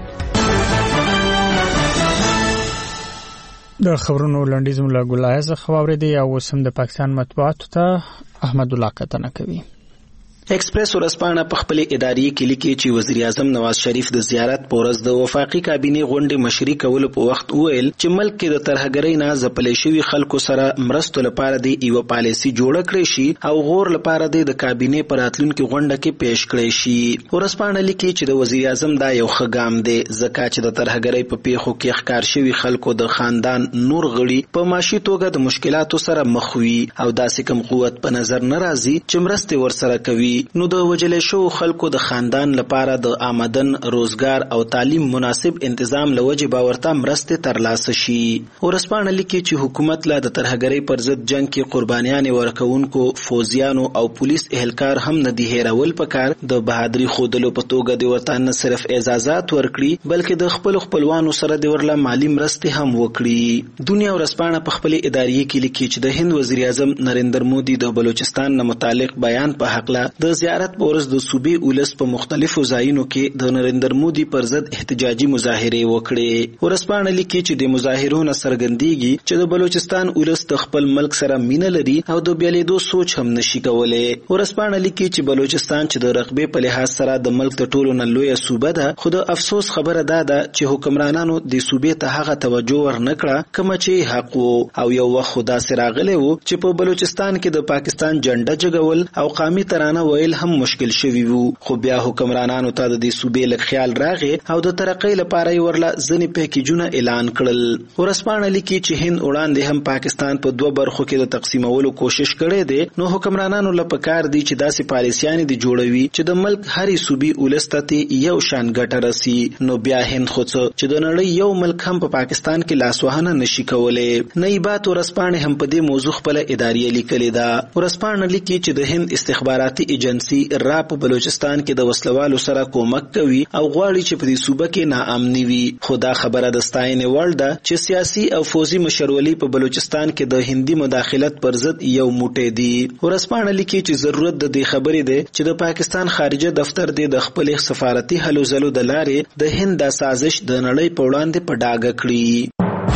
د خبرونو لنډیز مولا ګلایز خبرې دی او سم د پاکستان مطبوعاتو ته احمد الله کتنه کوي. ایکسپریس ورځپاڼه په خپل اداري کې لیکي چې وزیر اعظم نواز شریف د زیارت په ورځ د وفاقي کابینې غونډې مشري کولو په وخت وویل چې ملک کې د ترهګرۍ نه ځپلې شوي خلکو سره مرستو لپاره د یو پالیسي جوړه کړې شي او غور لپاره د کابینې په راتلونکي غونډه کې پیش کړې شي. ورځپاڼه لیکي چې د وزیر اعظم دا یو ښه ګام دی ځکه چې د ترهګرۍ په پیښو کې ښکار شوي خلکو د خاندان نور غړي په معاشي توګه د مشکلاتو سره مخ وي او داسې کم قوت په نظر نه راځي چې مرستې ورسره کوي. نو د وجلې شو خلکو د خاندان لپاره د آمدن، روزګار او تعلیم مناسب تنظیم لوجه باورته مرستې ترلاسه شي. ورسپانه لیکي چې حکومت لا د ترهګرۍ پر ضد جنگ کې قربانیان ورکوونکو فوجیانو او پولیس اهلکار هم نه دی هیرول پکار د بهادری خودلو په توګه د ورته نه صرف اعزازات ورکړي بلکې د خپل خپلوانو سره د ورله مالی مرستې هم وکړي. دنیا ورسپانه په خپل اداري کې لیکي چې د هند وزیر اعظم نریندر مودي د بلوچستان نه متعلق بیان په حق لا د زیارت په ورځ د صوبې ولس په مختلفو ځایونو کې د نریندر مودي پر ضد احتجاجي مظاهره وکړې. ورسپانه لیکي چې د مظاهرو نه څرګندېږي چې د بلوچستان ولس د خپل ملک سره مینه لري او د بیلیدو سوچ هم نشي کولای. ورسپانه لیکي چې بلوچستان چې د رقبې په لحاظ سره د ملک د ټولو نه لویه صوبه ده خو د افسوس خبره ده چې حکمرانانو د صوبې ته هغه توجه ورنکړه کوم چې حق وو او یو وخت خدا سره راغلی وو چې په بلوچستان کې د پاکستان جنډه جګول او قومي ترانه ویل هم مشکل شوی وو. خو بیا حکمرانانو ته د دې صوبې لک خیال راغی او د ترقۍ لپاره ورله ځنې پیکیجونه اعلان کړل. ورسپانه لیکي چې هند وړاندې هم پاکستان په دوه برخو کې د تقسیمولو کوشش کړي دي نو حکمرانانو لپاره دي چې داسې پالیسیانې دي جوړوي چې د ملک هرې صوبې ولستته یو شان ګټه رسی. نو بیا هند خو چې د نړۍ یو ملک هم په پاکستان کې لاسوهنه نشي کولای. نېبات ورسپانه هم په دې موضوع خپل اداري لیکلې ده. ورسپانه لیکي چې د هند استخباراتي ایجنسی را په بلوچستان کې د وسلوالو سره کومک کوي او غواړي چې په دې صوبه کې ناامني وي. خدا خبره د ستاینې وړ ده چې سیاسي او فوزي مشرولي په بلوچستان کې د هندي مداخلت پر ضد یو موټی دي. ورسپانه لیکي چې ضرورت د دې خبرې ده چې د پاکستان خارجه دفتر د خپل سفارتي هلو ځلو د لارې د هند د سازش د نړۍ په وړاندې په ډاګه کړي.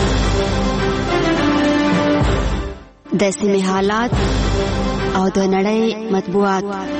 د سیمې حالات او د نړۍ مطبوعات.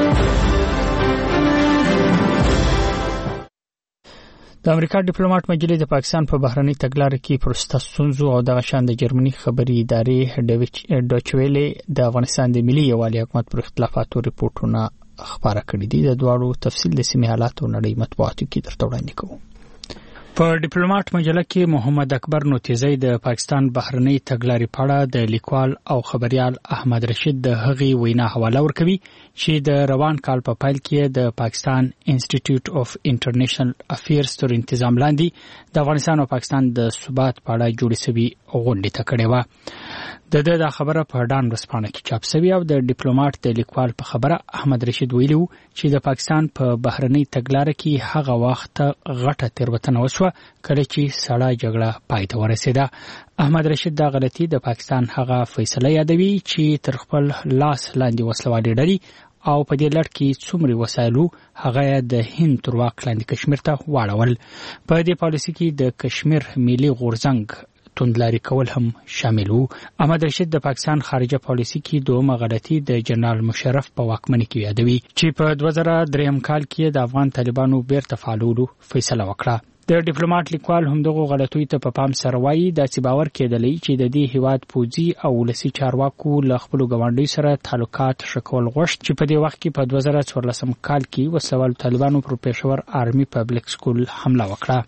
د امریکا ډیپلوماټ مجلې د پاکستان په بهرني تګلارې کې پرسته ستونزو او د شان د جرمني خبري ادارې ډوچویلې د افغانستان د ملي یووالي حکومت پر اختلافاتو ریپورتونه خبره کړې دي. د دواړو تفصیل د سیمې حالات او نړۍ مطبوعاتو کې درته وړاندې کوو. په ډیپلوماټ مجله کې محمد اکبر نوتیزی د پاکستان بهرنۍ تګلارې په اړه د لیکوال او خبريال احمد رشید د هغې وینا حواله ورکوي چې د روان کال په پایل کې د پاکستان انسټیټیوټ اف انټرنیشنل افیرز تر انتظام لاندې د افغانستان او پاکستان د ثبات په اړه جوړې شوې غونډې ته کړې وه. د د خبره په ډان ورځپاڼه کې چاپ شوې او د ډیپلوماټ د لیکوال په خبره احمد رشید ویلي چې د پاکستان په بهرنۍ تګلارې کې هغه وخت غټه تېروتنه وشوه کله چې سړه جګړه پای ته ورسېده. احمد رشید دا غلطي د پاکستان هغه فیصله یادوي چې تر خپل لاس لاندې وسلوالې ډلې او په دې لړ کې څومره وسایلو هغه د هند تر واک لاندې کشمیر ته واړول. په دې پالیسي کې د کشمیر ملي غورځنګ توندلاري کول هم شامل وو. احمد رشید د پاکستان خارجه پالیسي کې دومره غلطي د جنرال مشرف په واکمنۍ کې یادوي چې په دوه زره درې کال کې د افغان طالبانو بیرته فعالولو فیصله وکړه. د ډیپلوماټ لیکوال هم دغه غلطیو ته په پام سره وایي د څه باور کېدلی چې د دې هیواد پوځي او ولسي چارواکو له خپل ګاونډیو سره تعلقات شکول غوښت چې په دې وخت کې په دوه زره څوارلسم کال کې وسلوال طالبانو پر پېښور آرمي پبلک سکول حمله وکړه.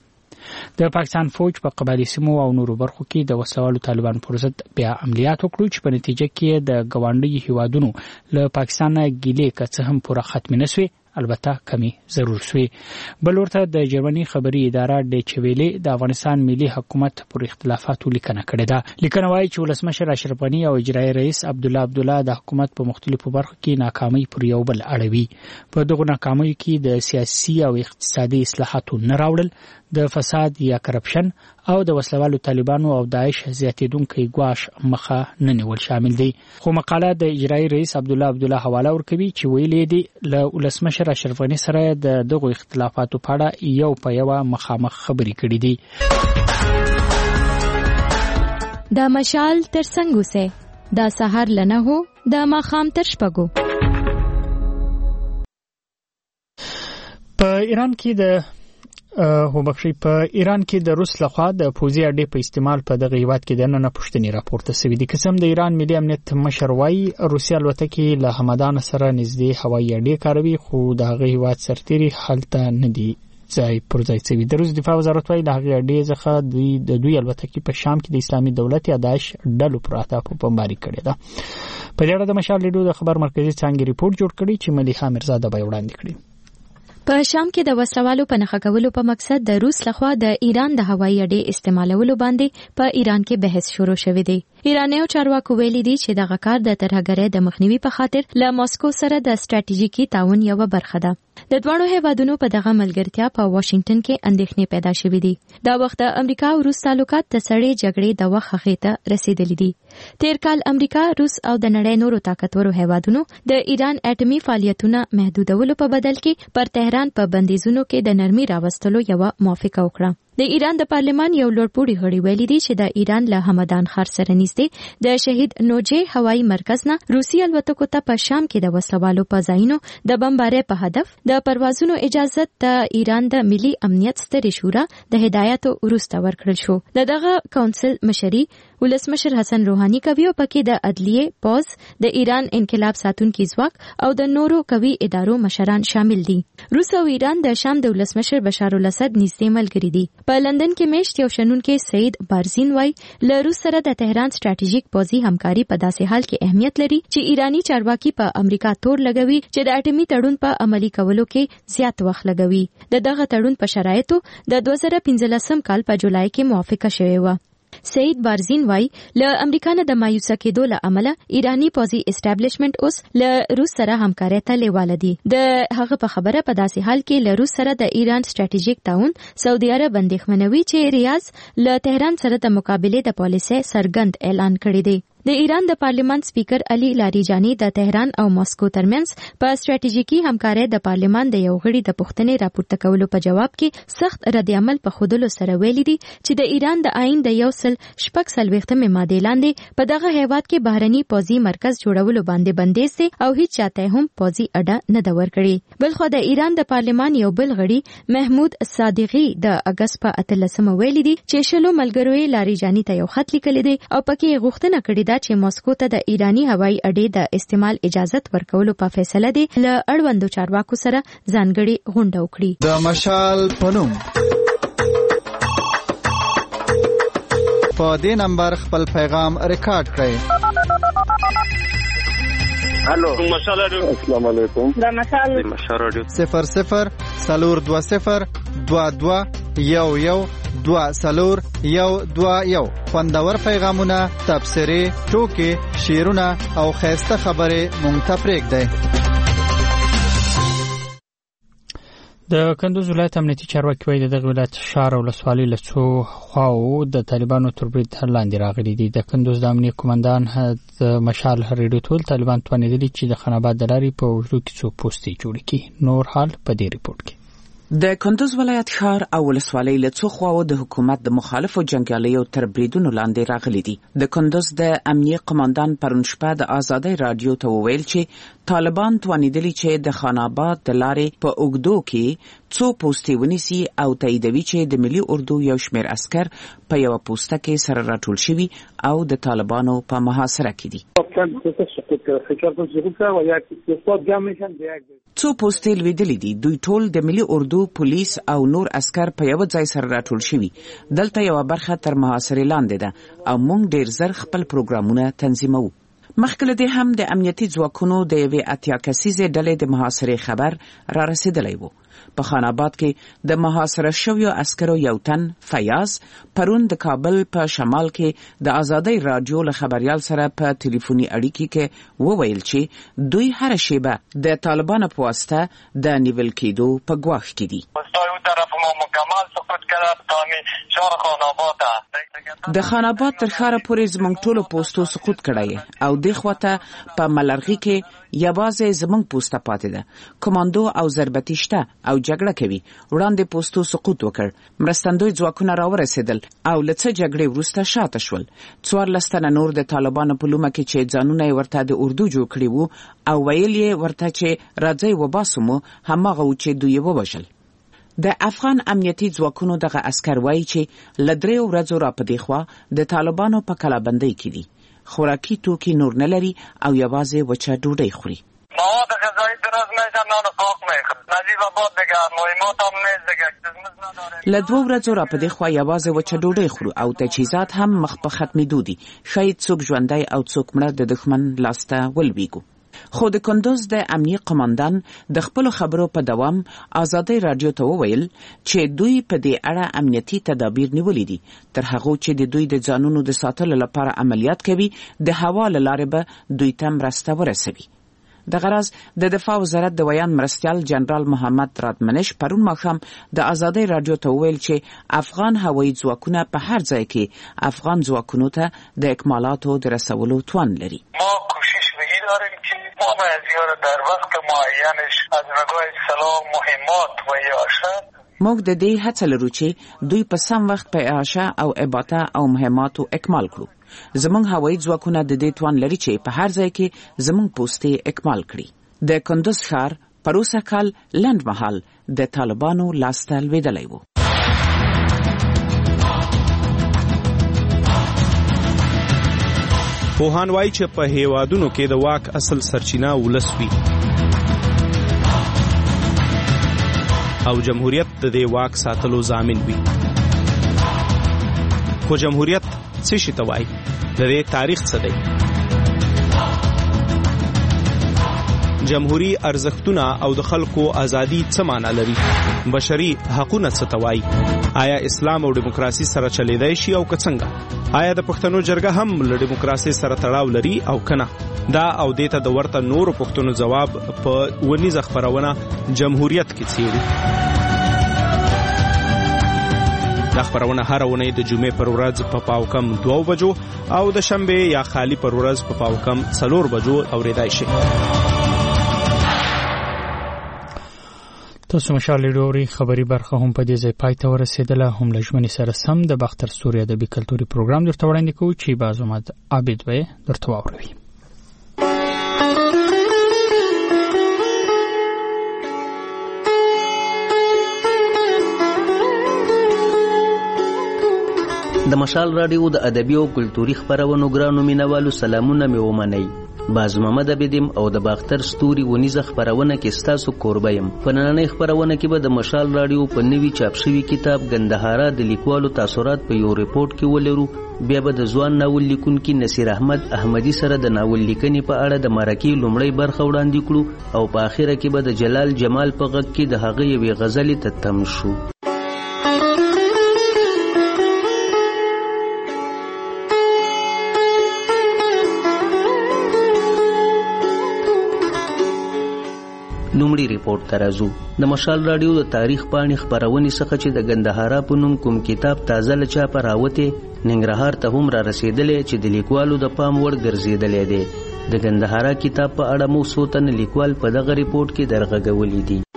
د پاکستان فوج په قبایلی سیمو او نورو برخو کې د وسلوالو طالبانو پر ضد بیا عملیات وکړو چې په نتیجه کې د ګاونډي هیوادونو له پاکستان ګیلې که څه هم پوره ختم نه شوې البته کمی ضرور شوی. بل ورته د جرمني خبري اداره ډیچ ویلې د افغانستان ملي حکومت پر اختلافاتو لیکنه کړې ده. لیکنه وايي چې ولسمشر اشرف غني او اجرایي رئیس عبد الله عبد الله د حکومت په مختلفو برخو کې ناکامي پر یو بل اړوي. په دغه ناکامۍ کې د سیاسي او اقتصادي اصلاحاتو نه راوړل، د فساد یا کرپشن او د وسلوالو طالبانو او داعش زیاتېدونکي ګواښ مخه نه نیول شامل دي. خو مقاله د اجرایي رئیس عبد الله عبد الله حواله ورکوي چې ویلي دي له ولسمشر اشرف غني سره د دغه اختلافاتو په اړه یو په یو مخامخ خبرې کړې دي. د مشال تر څنګ اوسه د سحر لنه هو د ماخام تر شپږو. په ایران کې د هو بخشي په ایران کې د روس لخوا د پوځي اډې په استعمال په دغه هیواد کې د نن پښتني راپورته شوی دی. قسم د ایران ملي امنیت مشر وايي روسیا الوتکې له همدان سره نږدې هوایي اډې کاروي خو د هغه هیواد سرتيري حالته نه دی ځای پر ځای شوی. د روس دفاع وزارت وايي د هغه اډې څخه دوی د دوی الوتکې په شام کې د اسلامي دولت یا داعش ډلو پر اهدافو بمباري کړې ده. په دې اړه د مشال لیډو د خبر مرکزي څنګه ریپورت جوړ کړی چې مليحه مرزاده به وړاندې کړي. په شام کې د وسلوالو په نښه کولو په مقصد د روس لخوا د ایران د هوایي اډې استعمالولو باندې په ایران کې بحث شروع شوی دی. ایرانیو چارواکو ویلي دي چې دغه کار د ترهګرۍ د مخنیوي په خاطر له ماسکو سره د ستراتیژیکي تعاون یوه برخه ده. د دوه هیوادونو په دغه ملګرتیا په واشنگټن کې اندېښنې پیدا شوې دي. دا وخت د امریکا او روس تعلقات د سړې جګړې د وخت هغې ته رسیدلي دي. تیر کال امریکا، روس او د نړۍ نورو طاقتورو هیوادونو د ایران اټومي فعالیتونه محدودولو په بدل کې پر تهران په بندیزونو کې د نرمي راوستلو یوه موافقه وکړه. د ایران د پارلمان یو لوړپوړي غړي ویلي دي چې د ایران له همدان ښار سره نږدې د شهید نوجې هوایي مرکز نه روسي الوتکو ته په شام کې د وسلوالو په ځایونو د بمبارۍ په هدف د پروازونو اجازه د ایران د ملي امنیت سترې شورا د هدایاتو وروسته ورکړل شو. د دغه کونسل مشري ولسمشر حسن روحاني کوي او پکې د عدلیه، پوز، د ایران انقلاب ساتونکي ځواک او د نورو قوي ادارو مشران شامل دي. روس او ایران د شام د ولسمشر بشار الاسد نږدې ملګري دي. په لندن کې میشت یو شنونکي سعید بارزین وای له روس سره د تهران ستراتیژیک پوځي همکاري په داسې حال کې اهمیت لري چې ایرانی چارواکي په امریکا تور لګوي چې د اټومي تړون په عملي کولو کې زیات وخت لګوي. د دغه تړون په شرایطو د دوه زره پنځلسم کال په جولای کې موافقه شوې و. سعید بارزین وای له امریکا نه د مایوسه کېدو له امله ایرانی پوځي اسټابلیشمنت اوس له روس سره همکارۍ ته لیواله دي. د هغه په خبره په داسې حال کې له روس سره د ایران ستراتیژیک تعاون سعودي عرب اندېښمنوي چې ریاض له تهران سره د مقابلې د پالیسۍ څرګند اعلان کړی دی. د ایران د پارلمان سپیکر علي لاریجانی د تهران او ماسکو ترمنځ په ستراتیژیکي همکارۍ د پارلمان د یو غړي د پوښتنې راپورته کولو په جواب کې سخت رد عمل په ښودلو سره ویلي دي چې د ایران د آئین د یو سل شپږ څلوېښتمې مادې لاندې په دغه هیواد کې بهرني پوځي مرکز جوړولو باندې بندیز دی او هیڅ چاته هم پوځي اډه نه ده ورکړې. بلخو د ایران د پارلمان یو بل غړي محمود صادقي د اګست په اتلسمه ویلي دي چې شلو ملګرو لاریجانی ته یو خط لیکلی دی او پکې غوښتنه کړې ده چې ماسکو ته د ایرانی هوایي اډې د استعمال اجازت ورکولو په فیصله دی له اړوندو چارواکو سره ځانګړي غونډه وکړي. د مشال پنوم په دې نمبر خپل پیغام ریکارډ کړئ. الو السلام علیکم. دا مشال رادیو صفر صفر سلور دو صفر دو دو یو یو دو سلور یو دو یو. خوندور پیغامونه، تبصرې، ټوکې، شعرونه او خیسته خبرې مونږ ته پرېږدئ. د کندوز ولایت امنیتي چارواکي وایي د دغه ولایت ښار او ولسوالۍ له څو خواو د طالبانو تر برید لاندې راغلي دي. د کندوز د امنیه قومندان د مشال ریډیو ټول طالبان توانېدلي چې د خاناباد د لارې په اوږدو کې څو پوستې جوړې کړي. نور حال په دې ریپورت کې. د کندوز ولایت ښار او ولسوالۍ له څو خواو د حکومت د مخالفو جنګیالیو تر بریدونو لاندې راغلي دي. د کندوز د امنیه قومندان پرون شپه د آزادۍ رادیو ته وویل چې طالبان توانېدلي چې د خاناباد د لارې په اوږدو کې څو پوستې ونیسي او تاییدوي چې د ملي اردو یو شمېر عسکر په یوه پوسته کې سره راټول شوي او د طالبانو په محاصره کې دي. څو پوستې لوېدلې دي. دوی ټول د ملي اردو، پولیس او نور عسکر په یو ځای سره راټول شوي. دلته یوه برخه تر محاصرې لاندې ده او موږ ډېر زر خپل پروګرامونه تنظیموو. مخکې له دې هم د امنیتي ځواکونو د یوې اتیا کسیزې ډلې د محاصرې خبر را رسېدلی و. په خاناباد کې د محاصره شویو عسکرو یو تن فیاض پرون د کابل په شمال کې د آزادۍ رادیو له خبریال سره په ټلیفوني اړیکې کې وویل چې دوی هر شیبه د طالبانو په واسطه د نیول کېدو په ګواښ کې دي. د خاناباد تر ښاره پورې زموږ ټولو پوستو سقوط کړی او دې خواته په ملرغي کې یوازې زموږ پوسته پاتې ده. کماندو او ضربتي شته او جګړه کوي. وړاندې پوستو سقوط وکړ. مرستندوی ځواکونه راورسېدل او له څه جګړې وروسته شاته شول. څوارلس تنه نور د طالبانو په لومه کې چې ځانونه یې ورته د اردو جوړ کړي وو او ویل یې ورته چې راځئ وباسو مو هماغه و چې دوی یې ووژل. د افغان امنیتي ځواکونو دغه عسکر وایي چې له دریو ورځو را په دې خوا د طالبانو په کلابندۍ کې دي. خوراکي توکي نور نه لري او یوازې وچه ډوډۍ خوري. مواد غذایی درست میشن، نان پاک میخورن. نجیب آباد دیگه مهمات هم نیست دیگه. له دوه ورځو را په دې خوا یوازې وچه ډوډۍ خورو او تجهیزات هم مخ په ختمېدو دي. ښایي څوک ژوندی او څوک مړه د دښمن لاسته ولویږو. خو د کندوز د امنیه قومندان د خپلو خبرو په دوام آزادۍ رادیو ته وویل چې دوی په دې اړه امنیتي تدابیر نیولي دي. تر هغو چې د دوی د ځانونو د ساتلو لپاره عملیات کوي، د هوا له لارې به دوی ته مرسته ورسوي. دغه راز د دفاع وزارت د ویان مرستیال جنرال محمد رادمنش پرون ماښام د آزادۍ رادیو ته وویل چې افغان هوایي ځواکونه په هر ځای کې افغان ځواکونو ته د اکمالاتو د رسولو توان لري. ما کوشش بگی داریم که مامزی‌ها را در وقت معینش از نگاه سلام مهمات و اعاشه موږ د دې هڅه لرو چې دوی په سم وخت په اعاشه او اباته او مهماتو اکمال کړو. زموږ هوایي ځواکونه د دې توان لري چې په هر ځای کې زموږ پوستې اکمال کړي. د کندوز ښار پروسه کال لنډ مهال د طالبانو لاسته لوېدلی و. پوهان وایي چې په هیوادونو کې د واک اصل سرچینه ولس وي او جمهوریت د دې واک ساتلو ضامن وي. خو جمهوریت څه شي ته وایي؟ د دې تاریخ څه دی؟ جمهوری ارزښتونه او د خلکو ازادي څه معنا لري؟ بشري حقوقونه څه ته وایي؟ آیا اسلام او دیموکراسي سره چلیدای شي او که څنګه؟ آیا د پښتنو جرګه هم له دیموکراسي سره تړاو لري او کنه؟ دا او دیته د ورته نورو پښتنو جواب په ونیزه خبرونه جمهوریت کې څیړي. دا خبرونه هر ونې د جمعې پر ورځ په پاو کم دوه بجو او د شنبه یا خالی پر ورځ په پاو کم څلور بجو اوریدای شي. تاسو مشال لري خبري برخه هم په دې ځای پای ته ورسېدله. هم لژمنې سره سم د بختر سوري ادبي کلتوري پروګرام درته وړاندې کوو چې باز محمد عابد وې درته واوروي. د مشال رادیو د ادبي او کلتوري خبرونو ګرانو مینوالو سلامونه مې ومنئ. باز محمد عبدیم او د باختر ستوري ونیزه خبرونه کې ستاسو کوربه یم. په نننۍ خبرونه کې به د مشال رادیو په نوي چاپ شوي کتاب ګندهارا د لیکوالو تاثرات په یو ریپورت کې ولرو. بیا به د ځوان ناول لیکونکي نصیر احمد احمدي سره د ناول لیکنې په اړه د مرکې لومړی برخه وړاندې کړو او په اخره کې به د جلال جمال په غږ کې د هغه یوې غزلې ته تم شو. لومړی ریپورت ته راځو. د مشال رادیو د تاریخ پاڼې خبرونې څخه چې د ګندهارا په نوم کوم کتاب تازه له چاپه راوتې ننګرهار ته هم را رسېدلی چې د لیکوالو د پام وړ ګرځېدلی دی. د ګندهارا کتاب په اړه مو څو تنه لیکوال په دغه ریپورت کې درغږولي دي.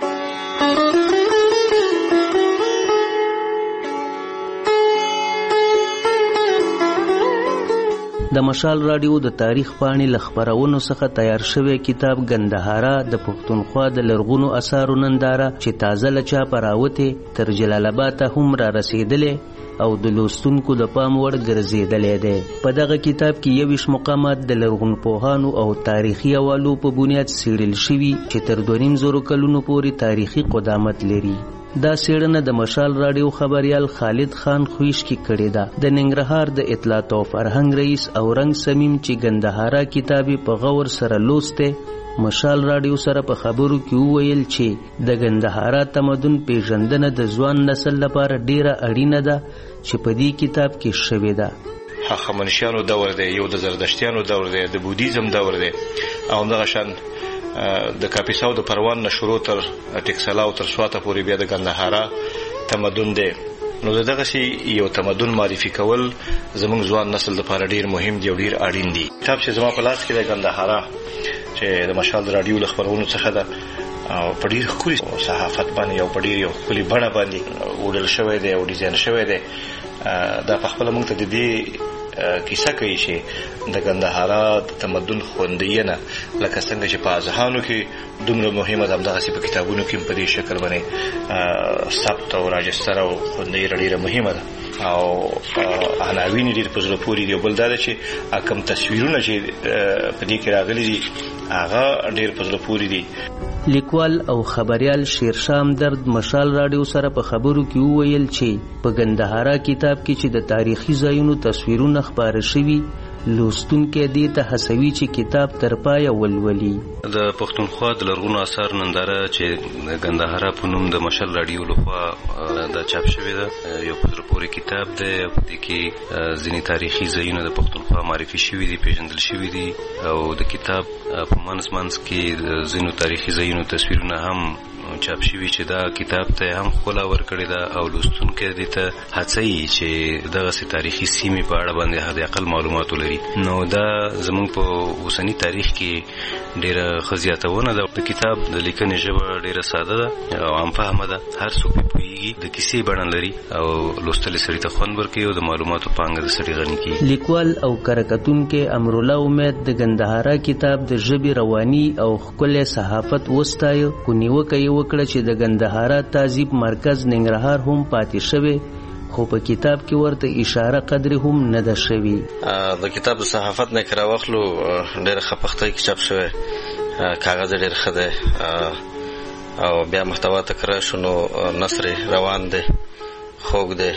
د مشال رادیو د تاریخ پاڼې له خبرونو څخه تیار شوی کتاب ګندهارا د پښتونخوا د لرغونو اثارو ننداره چې تازه له چاپه راوتې تر جلال آباد هم را رسېدلی او د لوستونکو د پام وړ ګرځېدلی دی. په دغه کتاب کې یویشت مقامات د لرغونپوهانو او تاریخي حوالو په بنیاد څېړل شوي چې تر دوه نیم زرو کلونو پورې تاریخي قدامت لري. دا څېړنه د مشال رادیو خبریال خالد خان خویش کې کړې ده. د ننګرهار د اطلاعات او فرهنګ رئیس اورنګ سمیم چې ګندهارا کتابې په غور سره لوسته مشال رادیو سره په خبرو کې وویل چې د ګندهارا تمدن پیژندنه د ځوان نسل لپاره ډیره اړینه ده چې په دې کتاب کې شوې ده. هخامنشیانو دور دی، یو د زردشتیانو دور دی، د بودیزم دور دی او همدغه شان د کاپیسا او د پروان نه شروع تر ټیکسلا او تر سواته پورې بیا د ګندهارا تمدن دی. نو دغه شی یو تمدن معرفي کول زموږ ځوان نسل لپاره ډیر مهم دی او ډیر اړین دی. کتاب چې زما په لاس کې د ګندهارا چې د مشال رادیو له خبرونو څخه ده او په ډیر ښکلي صحافت باندې او په ډیر یو ښکلي بڼه باندې وډل شوی دی او ډیزاین شوی دی. دا په خپله موږ ته د دې کیسه کوي چې د ګندهارا تمدن خوندیینه لکه څنګه چې په اذهانو کې دومره مهمه ده همدغسې په کتابونو کې په دې شکل باندې ثبت او راجستر او خوندیینه ډیره مهمه ده او عناوین ډیر په زړه پورې دي. بل دا ده چې کوم تصویرونه چې په دې کې راغلي دي هغه ډیر په زړه پورې دي. لیکوال او خبریال شیرشام درد مشال رادیو سره په خبرو کې وویل چې په ګندهارا کتاب کې چې د تاریخي ځایونو تصویرونه خپاره شوي لوستونکي دې ته هڅوي چې کتاب تر پایه ولولي. د پښتونخوا د لرغونو اثار ننداره چې ګندهارا په نوم د مشال رادیو لخوا دا چاپ شوی ده، یو په زړه پورې کتاب دی. په دې کې ځینې تاریخي ځایونه د پښتونخوا معرفي شوي دي، پیژندل شوي دي او د کتاب په منځ منځ کې د ځینو تاریخي ځایونو تصویرونه هم چاپ شوي چې دا کتاب ته هم ښکلا ورکړې ده او لوستونکی دې ته هڅوي چې دغسې تاریخي سیمې په اړه باندې حداقل معلومات ولري. نو دا زموږ په اوسني تاریخ کې ډېره ښه زیاتونه ده. د کتاب د لیکنې ژبه ډېره ساده ده او عام فهمه ده، هر څوک پرې پوهېږي، د کیسې بڼه لري او لوستل سړي ته خوند ورکوي او د معلوماتو پانګه د سړي غني کوي. لیکوال او کرکتونکی امرالله امید د ګندهارا کتاب د ژبې رواني او ښکلی صحافت وستایه، خو نیوکه یې وکړه چې د ګندهارا تهذیب مرکز ننګرهار هم پاتې شوی خو په کتاب کې ورته اشاره قدر هم نه ده شوی. د کتاب د صحافت نه کرا واخلو ډېر ښه پښتو کې چاپ شوی، کاغذ ډېر ښه دی او بیا محتوا ته کرا شو نو نثر روان دی، خوږ دی،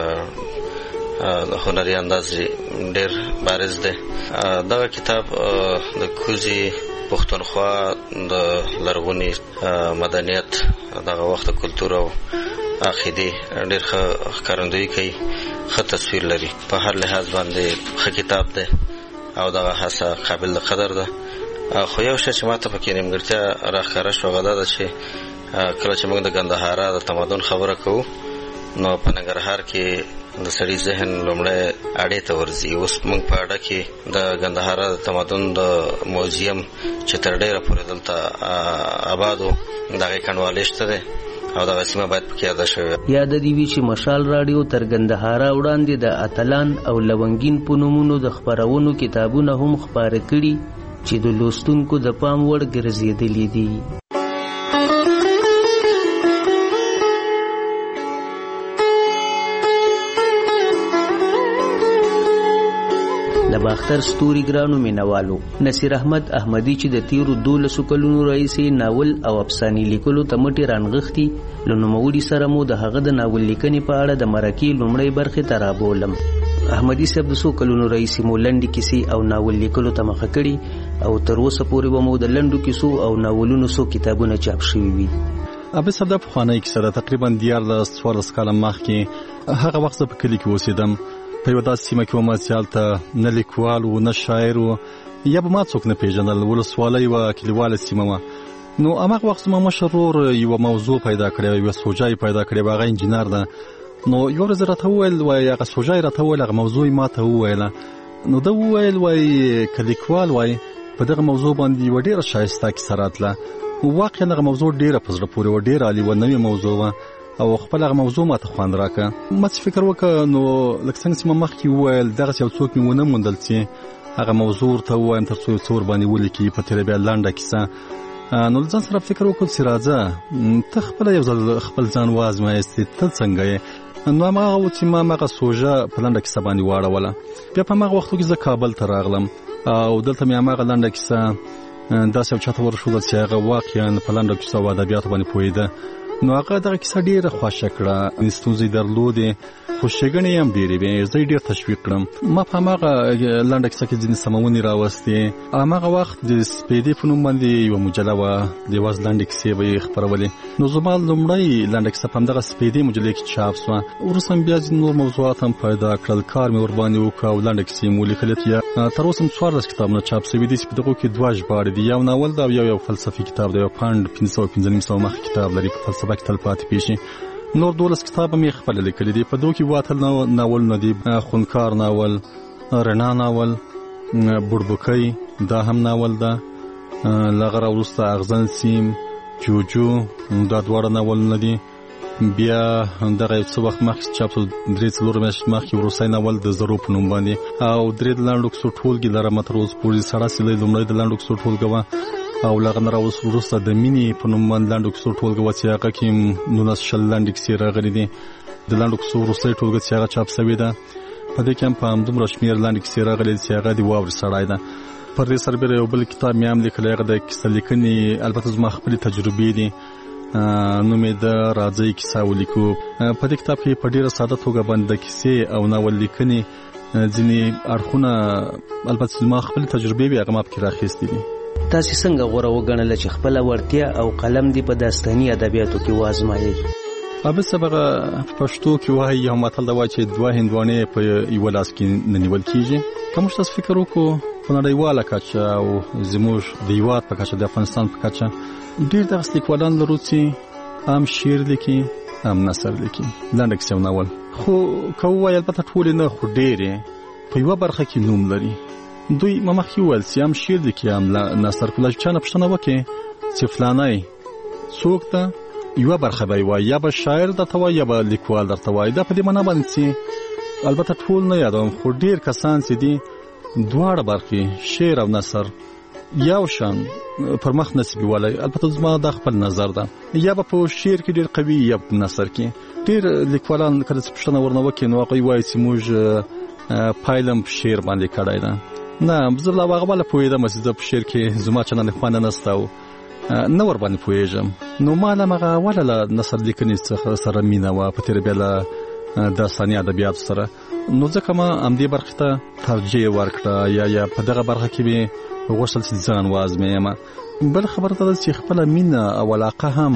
هنري انداز ډېر بارز دی. دغه کتاب د کوزي پښتونخوا د لرغوني مدنیت دغه وخت کلتور او عقیدې ډېر ښه ښکارندویي کوي، ښه تصویر لري، په هر لحاظ باندې ښه کتاب دی او دغه هڅه قابل د قدر ده. خو یو شی چې ما ته پکې نیمګړتیا راښکاره شوه هغه دا ده چې کله چې موږ د ګندهارا د تمدن خبره کوو نو په ننګرهار کې د سړي ذهن لومړی اډې ته ورځي. اوس موږ په اډه کې د ګندهارا د تمدن د موزیم چې تر ډېره پورې دلته آباد و دغې کنډوالې شته دی او دغه سیمه باید پکې یاده شوې. یاده دې وي چې مشال رادیو تر ګندهارا وړاندې د اتلان او لونګین په نومونو د خپرونو کتابونه هم خپاره کړي چې د لوستونکو د پام وړ ګرځېدلي دي. د د باختر ستوري ګرانو مینوالو نصیر احمد احمدی چې د تیرو دولسو کلونو راهیسې ناول او افسانې لیکلو ته مټې رانغښتي له نوموړي سره مو د هغه د ناول لیکنې په اړه د مرکې لومړۍ برخې ته رابولم. احمدی صاحب د څو کلونو راهیسې مو لنډې کیسې او ناول لیکلو ته مخه کړي او تر اوسه پورې به مو د لنډو کیسو او ناولونو څو کتابونه چاپ شوي وي. ابي صاحب د پخوانۍ کیسه ده، تقریبا دیارلس څوارلس کاله مخکې هغه وخت په کلي کې اوسېدم، په یوه داسې سیمه کې وم چې هلته نه لیکوال و نه شاعر و، یا به ما څوک نه پېژندل، ولسوالۍ وه، کلیواله سیمه وه. نو هماغه وخت زما مشر ورور یوه موضوع پیدا کړې وه، یوه سوژه یې پیدا کړې وه، هغه انجینر ده. نو یوه ورځ راته وویل وایي هغه سوژه یې راته وویل، هغه موضوع یې ما ته وویله. نو ده وویل وایي که لیکوال وایي په دغه موضوع باندې یوه ډېره ښایسته کیسه راتله. واقعا هغه موضوع ډېره په زړه پورې وه، ډېره عالي وه، نوې موضوع وه او خپل هغه موضوع ما ته خوند راکړه. ما چې فکر وکړه نو لکه څنګه چې ما مخکې وویل دغسې یو څوک مې ونه موندل چې هغه موضوع ورته ووایم تر څو یو څه ورباندې ولیکي په تېره بیا لنډه کیسه. نو له ځان سره فکر وکړ چې راځه ته خپله یو ځل خپل ځان وازمایستې، ته څنګه یې. نو هماغه و چې ما هماغه سوژه په لنډه کیسه باندې واړوله. بیا په هماغه وختو کې زه کابل ته راغلم او دلته مې هماغه لنډه کیسه داسې یو چا ته ورښودل چې هغه واقعا په لنډه کیسه او ادبیاتو باندې پوهېده. نو هغه دغه کیسه ډېره خوښه کړه، ستونزې یې درلودې خو ښېګڼې یې هم ډېرې وې، زه یې ډېر تشویق کړم. ما په هماغه لنډه کیسه کې ځینې سمونې راوستې. هماغه وخت د سپېدې په نوم باندې یوه مجله وه، د یوازې لنډې کیسې به یې خپرولې. نو زما لومړۍ لنډه کیسه په همدغه سپېدې مجلې کې چاپ شوه. وروسته مې بیا ځینې نور موضوعات هم پیدا کړل، کار مې ورباندې وکړ او لنډه کیسې مې ولیکلې. تر اوسه مې څوارلس کتابونه چاپ شوي دي چې په دغو کې دوه ژباړې دي، یو ناول ده او یو یو فلسفي کتاب ده، یو پنډ پنځه سوه پنځه نیم سوه مخکې کتاب لري په فلسفه کې تلپاتې پېښې. نور دولس کتاب مې خپله لیکلي دي، په دغو کې اووه اتل ناولونه دي، خونکار ناول، رڼا ناول، بوډبوکی دا هم ناول ده، له هغه راوروسته اغزن سیم، جوجو دا دواړه ناولونه دي. بیا دغه یو څه وخت مخکې چاپ شو درې څلور میاشتې مخکې وروستی ناول د زرو په نوم باندې، او درې د لنډو کیسو ټولګې لرم تر اوسه پورې. سړه سیلۍ لومړی د لنډو کیسو ټولګه وه او له هغه نه وروسته د مینې په نوم باندې لنډو کیسو ټولګه وه چې هغه کې نولس شل لنډې کیسې راغلي دي. د لنډو کیسو وروستی ټولګه چې هغه چاپ شوې ده په دې کې هم په همدومره شمېر لنډې کیسې راغلي دي چې هغه د واورې سړی ده. پر دې سربېره یو بل کتاب مې هم لیکلی، هغه د کیسه لیکنې البته زما خپلې تجربې دي، نوم یې د راځئ کیسه ولیکو. په دې کتاب کې په ډېره ساده توګه باندې د کیسې او ناول لیکنې ځینې اړخونه البته زما خپلې تجربې وي هغه ما پکې راخیستې دي. تاسې څنګه غوره وګڼله چې خپله وړتیا او قلم دې په داستاني ادبیاتو کې وازمایئ؟ ابي صاحب هغه په پښتو کې وایي یو متل ده وایي چې دوه هندوانې په یوه لاس کې نه نیول کېږي. که موږ تاسو فکر وکړو په نړیواله کچه او زموږ د هېواد په کچه د افغانستان په کچه ډېر دغسې لیکوالان لرو چې هم شعر لیکي هم نثر لیکي، لنډه کیسې او ناول. خو که ووایي البته ټولې نه خو ډېرې په یوه برخه کې نوم لري. دوی ما مخکې وویل چې هم شعر لیکي هم نثر. کله چې چا نه پوښتنه وکړې چې فلانی څوک ده، یوه برخه به یې وایي، یا به شاعر درته وایي یا به لیکوال درته وایي. دا په دې معنا باندې چې البته ټول نه یادوم خو ډېر کسان چې دي دواړه برخې شعر او نثر یو شان پر مخ نسبي والی، البته زما دا خپل نظر ده، یا به په شعر کې ډېر قوي یا په نثر کې. ډېر لیکوالان کله چې پوښتنه ورنه وکړي نو هغوی وایي چې موږ پایلم په شعر باندې کړی ده. نه زه لا هغه والا پوهېدم چې زه په شعر کې زما چندانې خوند نشته او نه ورباندې پوهېږم. نو ما له همغه اوله له نثر لیکنې څخه سره مینه وه، په تېره بیا له داستاني ادبیاتو سره. نو ځکه ما همدې برخې ته ترجیح ورکړه، یا یا په دغه برخه کې مې غوښتل چې ځان وازمایم. بل خبره دا ده چې خپله مینه او علاقه هم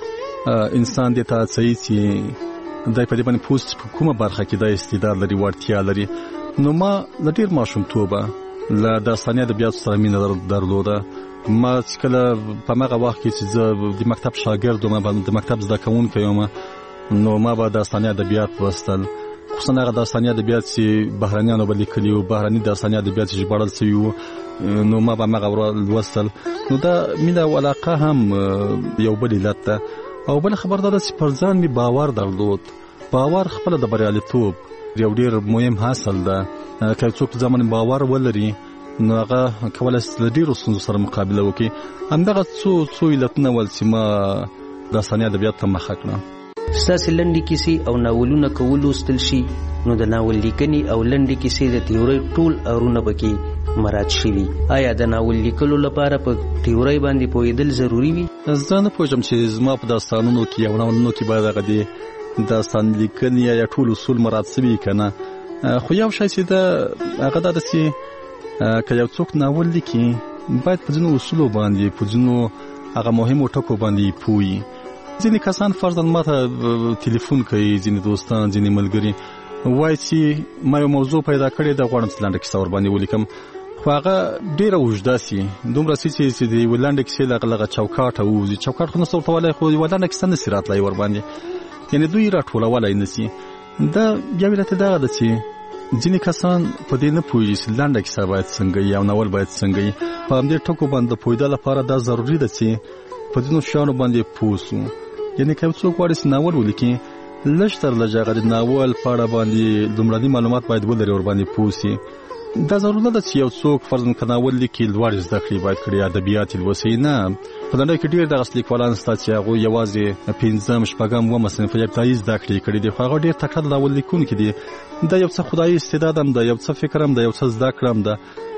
انسان دې ته هڅوي چې دی په دې باندې پوه شي په کومه برخه کې دا استعداد لري، وړتیا لري. نو ما له ډېر ماشومتوبه له داستاني ادبیاتو سره مینه درلوده. ما چې کله په هغه وخت کې چې زه د مکتب شاګرد وم، د مکتب زده کوونکی وم، نو ما به داستاني ادبیات لوستل، خصوصا هغه داستاني ادبیات چې بهرنیانو به لیکلي وو، بهرني داستاني ادبیات چې ژباړل شوي وو، نو ما به هغه لوستل. نو دا مینه او علاقه هم یو بل علت ده. او بل خبر دا ده چې پر ځان مې باور درلود. باور خپله د بریالیتوب یو ډېر مهم حاصل ده. که څوک په ځان باور ولري نو هغه کولی شي له ډېرو ستونزو سره مقابله وکړي. همدغه څو څو علتونه ول چې ما داستاني ادبیات ته مخه کړه. ستاسې لنډې کیسې او ناولونه که ولوستل شي نو د ناول لیکنې او لنډې کیسې د تیورۍ ټول اړخونه پکې مراعات شوي. آیا د ناول لیکلو لپاره په تیورۍ باندې پوهېدل ضروري وي؟ زه نه پوهېږم چې زما په داستانونو کې او ناولونو کې باید هغه د داستان لیکنې یا ټول اصول مراعات شوي که نه. خو یو شی چې ده هغه دا ده چې که یو څوک ناول لیکي باید په ځینو اصولو باندې په ځینو هغه مهمو ټکو باندې پوه وي. ځینې کسان فرضاً ما ته تلیفون کوي، ځینې دوستان، ځینې ملګري وایي چې ما یو موضوع پیدا کړې ده، غواړم چې لنډه کیسه ورباندې ولیکم. خو هغه ډېره اوږده سي، دومره سي چې د یوې لنډې کیسې له هغه چوکاټه ووځي. چوکاټ خو نشته ورته ولی، خو یوه لنډه کیسه نسي راتلی ورباندې، یعنې دوی راټولولی نسي. دا بیا علت یې دغه ده چې ځینې کسان په دې نه پوهېږي چې لنډه کیسه باید څنګه وي او ناول باید څنګه وي. په همدې ټکو باندې د پوهېدا لپاره دا ضروري ده چې په ځینو شیانو باندې پوه سو. یعنې که یو څوک غواړي چې ناول ولیکي، لږ تر لږه هغه د ناول په اړه باندې لومړني معلومات باید ولري، ورباندې پوه سي. دا ضروري نه ده چې یو څوک فرضاً که ناول لیکي لوړې زده کړې باید کړي، ادبیات یې لوسي. نه، په نړۍ کې ډېر دغسې لیکوالان شته چې هغوی یوازې پنځم، شپږم، اوومه صنف ابتدایي زده کړې کړي دي، خو هغه ډېر تکړه ناول لیکونکي دي. دا یو څه خدایي استعداد هم ده، یو څه فکر هم ده، یو څه زده کړه هم ده،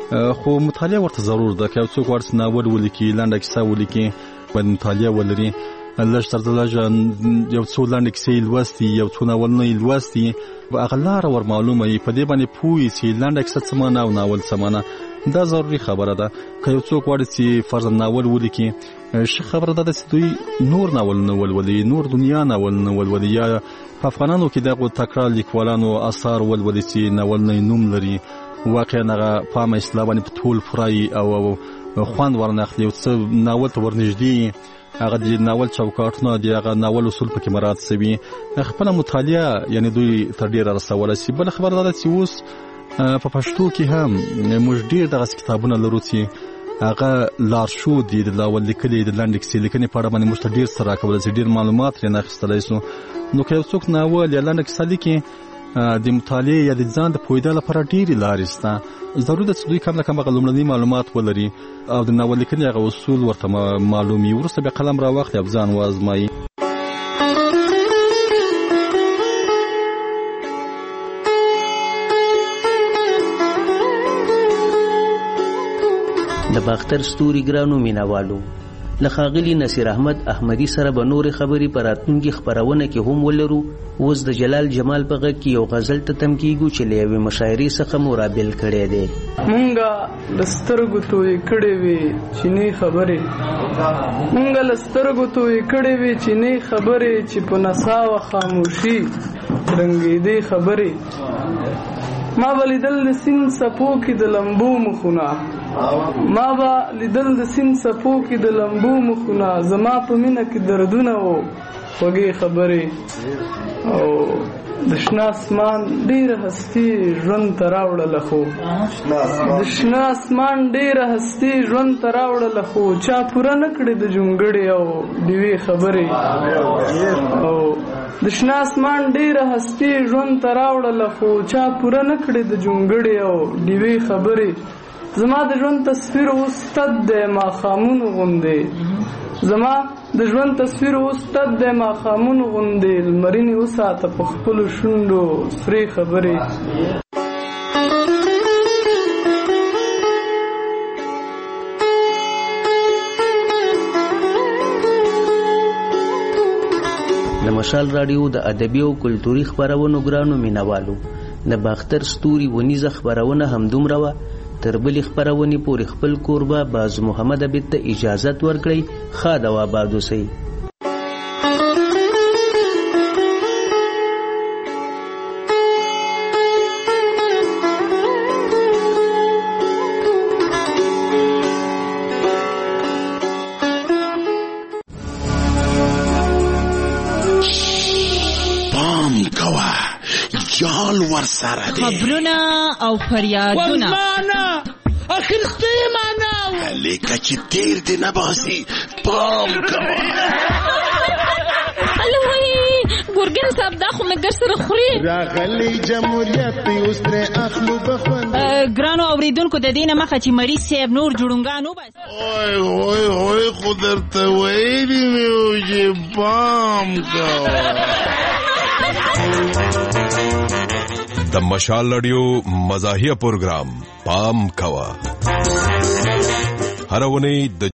خو مطالعه ورته ضرور ده. که یو څوک غواړي چې ناول ولیکي، لنډه کیسه ولیکي، باید مطالعه ولري، لږ تر لږه یو څو لنډې کیسې یې لوستي، یو څو ناولونه یې لوستي، هغه لاره ور معلومه وي، په دې باندې پوه وي چې لنډه کیسه څه معنا او ناول څه معنا. دا ضروري خبره ده. که یو څوک غواړي چې فرضاً ناول ولیکي، ښه خبره دا ده چې دوی نور ناولونه ولولي، نور دنیا ناولونه ولولي، یا په افغانانو کې دغو تکړه لیکوالانو اثار ولولي چې ناولونه یې نوم لري، واقعا هغه په عامه اصطلاح باندې په ټول پوره او خوند ورناخلي، یو څه ناول ته ورنږدې، هغه د ناول چوکاټونه دي، هغه ناول اصول پکې مراعات شوي، خپله مطالعه یعنې دوی تر ډېره رسولی شي. بله خبره دا ده چې اوس په پښتو کې هم موږ ډېر دغسې کتابونه لرو چې هغه لارښود دي د ناول لیکلې، د لنډې کیسې لیکنې په اړه باندې موږ ته ډېر څه راکولی شي، ډېر معلومات ترېنه اخیستلی شو. نو که یو څوک ناول یا لنډه کیسه لیکي، د مطالعې یا د ځان د پوهېدا لپاره ډېرې لارې شته. ضروري ده چې دوی کم نه کم هغه لومړني معلومات ولري او د ناول لیکنې هغه اصول ورته معلوم وي، وروسته بیا قلم راواخلي او ځان وازمایي. د باختر ستوري ګرانو مینوالو، له ښاغلي نصیر احمد احمدي سره به نورې خبرې په راتلونکي خپرونه کې هم ولرو. اوس د جلال جمال په غږ کې یو غزل ته تم کېږو چې له یوې مشاعرې څخه مو رابیل کړی دی. مونږه له سترګو تویې کړې وې چینې خبرې، مونږه له سترګو تویې کړې وې چینې خبرې، چې په نڅا و خاموشي رنګېدې خبرې. ما به لیدل د سیند څپو کې د لمبو مخونه، ما به لیدل د سیند څپو کې د لمبو مخونه، زما په مینه کې دردونه و خوږې خبرې. او د شنه اسمان ډېره هستي ژوند ته راوړله، خو د شنه اسمان ډېره هستي ژوند ته راوړله، خو چا پوره نه کړې د جونګړې او ډیوې خبرې. او د شنه اسمان ډېره هستي ژوند ته راوړله، خو چا پوره نه کړې د جونګړې او ډیوې خبرې. زما د ژوند تصویر اوس تد دی ماښامونو غوندې، زما د ژوند تصویر اوس تد دی ماښامونو غوندې، لمرینې وساته په خپلو شونډو سرې خبرې. د مشال راډیو د ادبي او کلتوري خپرونو ګرانو مینوالو، د باختر ستوري ونیزه خپرونه همدومره وه. تر بلې خپرونې پورې خپل کوربه باز محمد عبید ته اجازت ورکړئ. ښه د آباد اوسئ. جال ور سره دی خبرونه او فریادونه ورمانه اخر خطه معنا لیکه چې تیر دی نه باسي پام کوه. الوی ګورګین صاحب دا خو مګر سره خوري راغلی جمهوریت اوس تر اخلو بخوند ګرانو اوریدونکو د دینه مخه چې مریض صاحب نور جوړونګانو بس اوه اوه اوه خدرته ویلی میو چې پام کوه. د مشال رادیو مزاحیه پروګرام پام کوا هر ونی د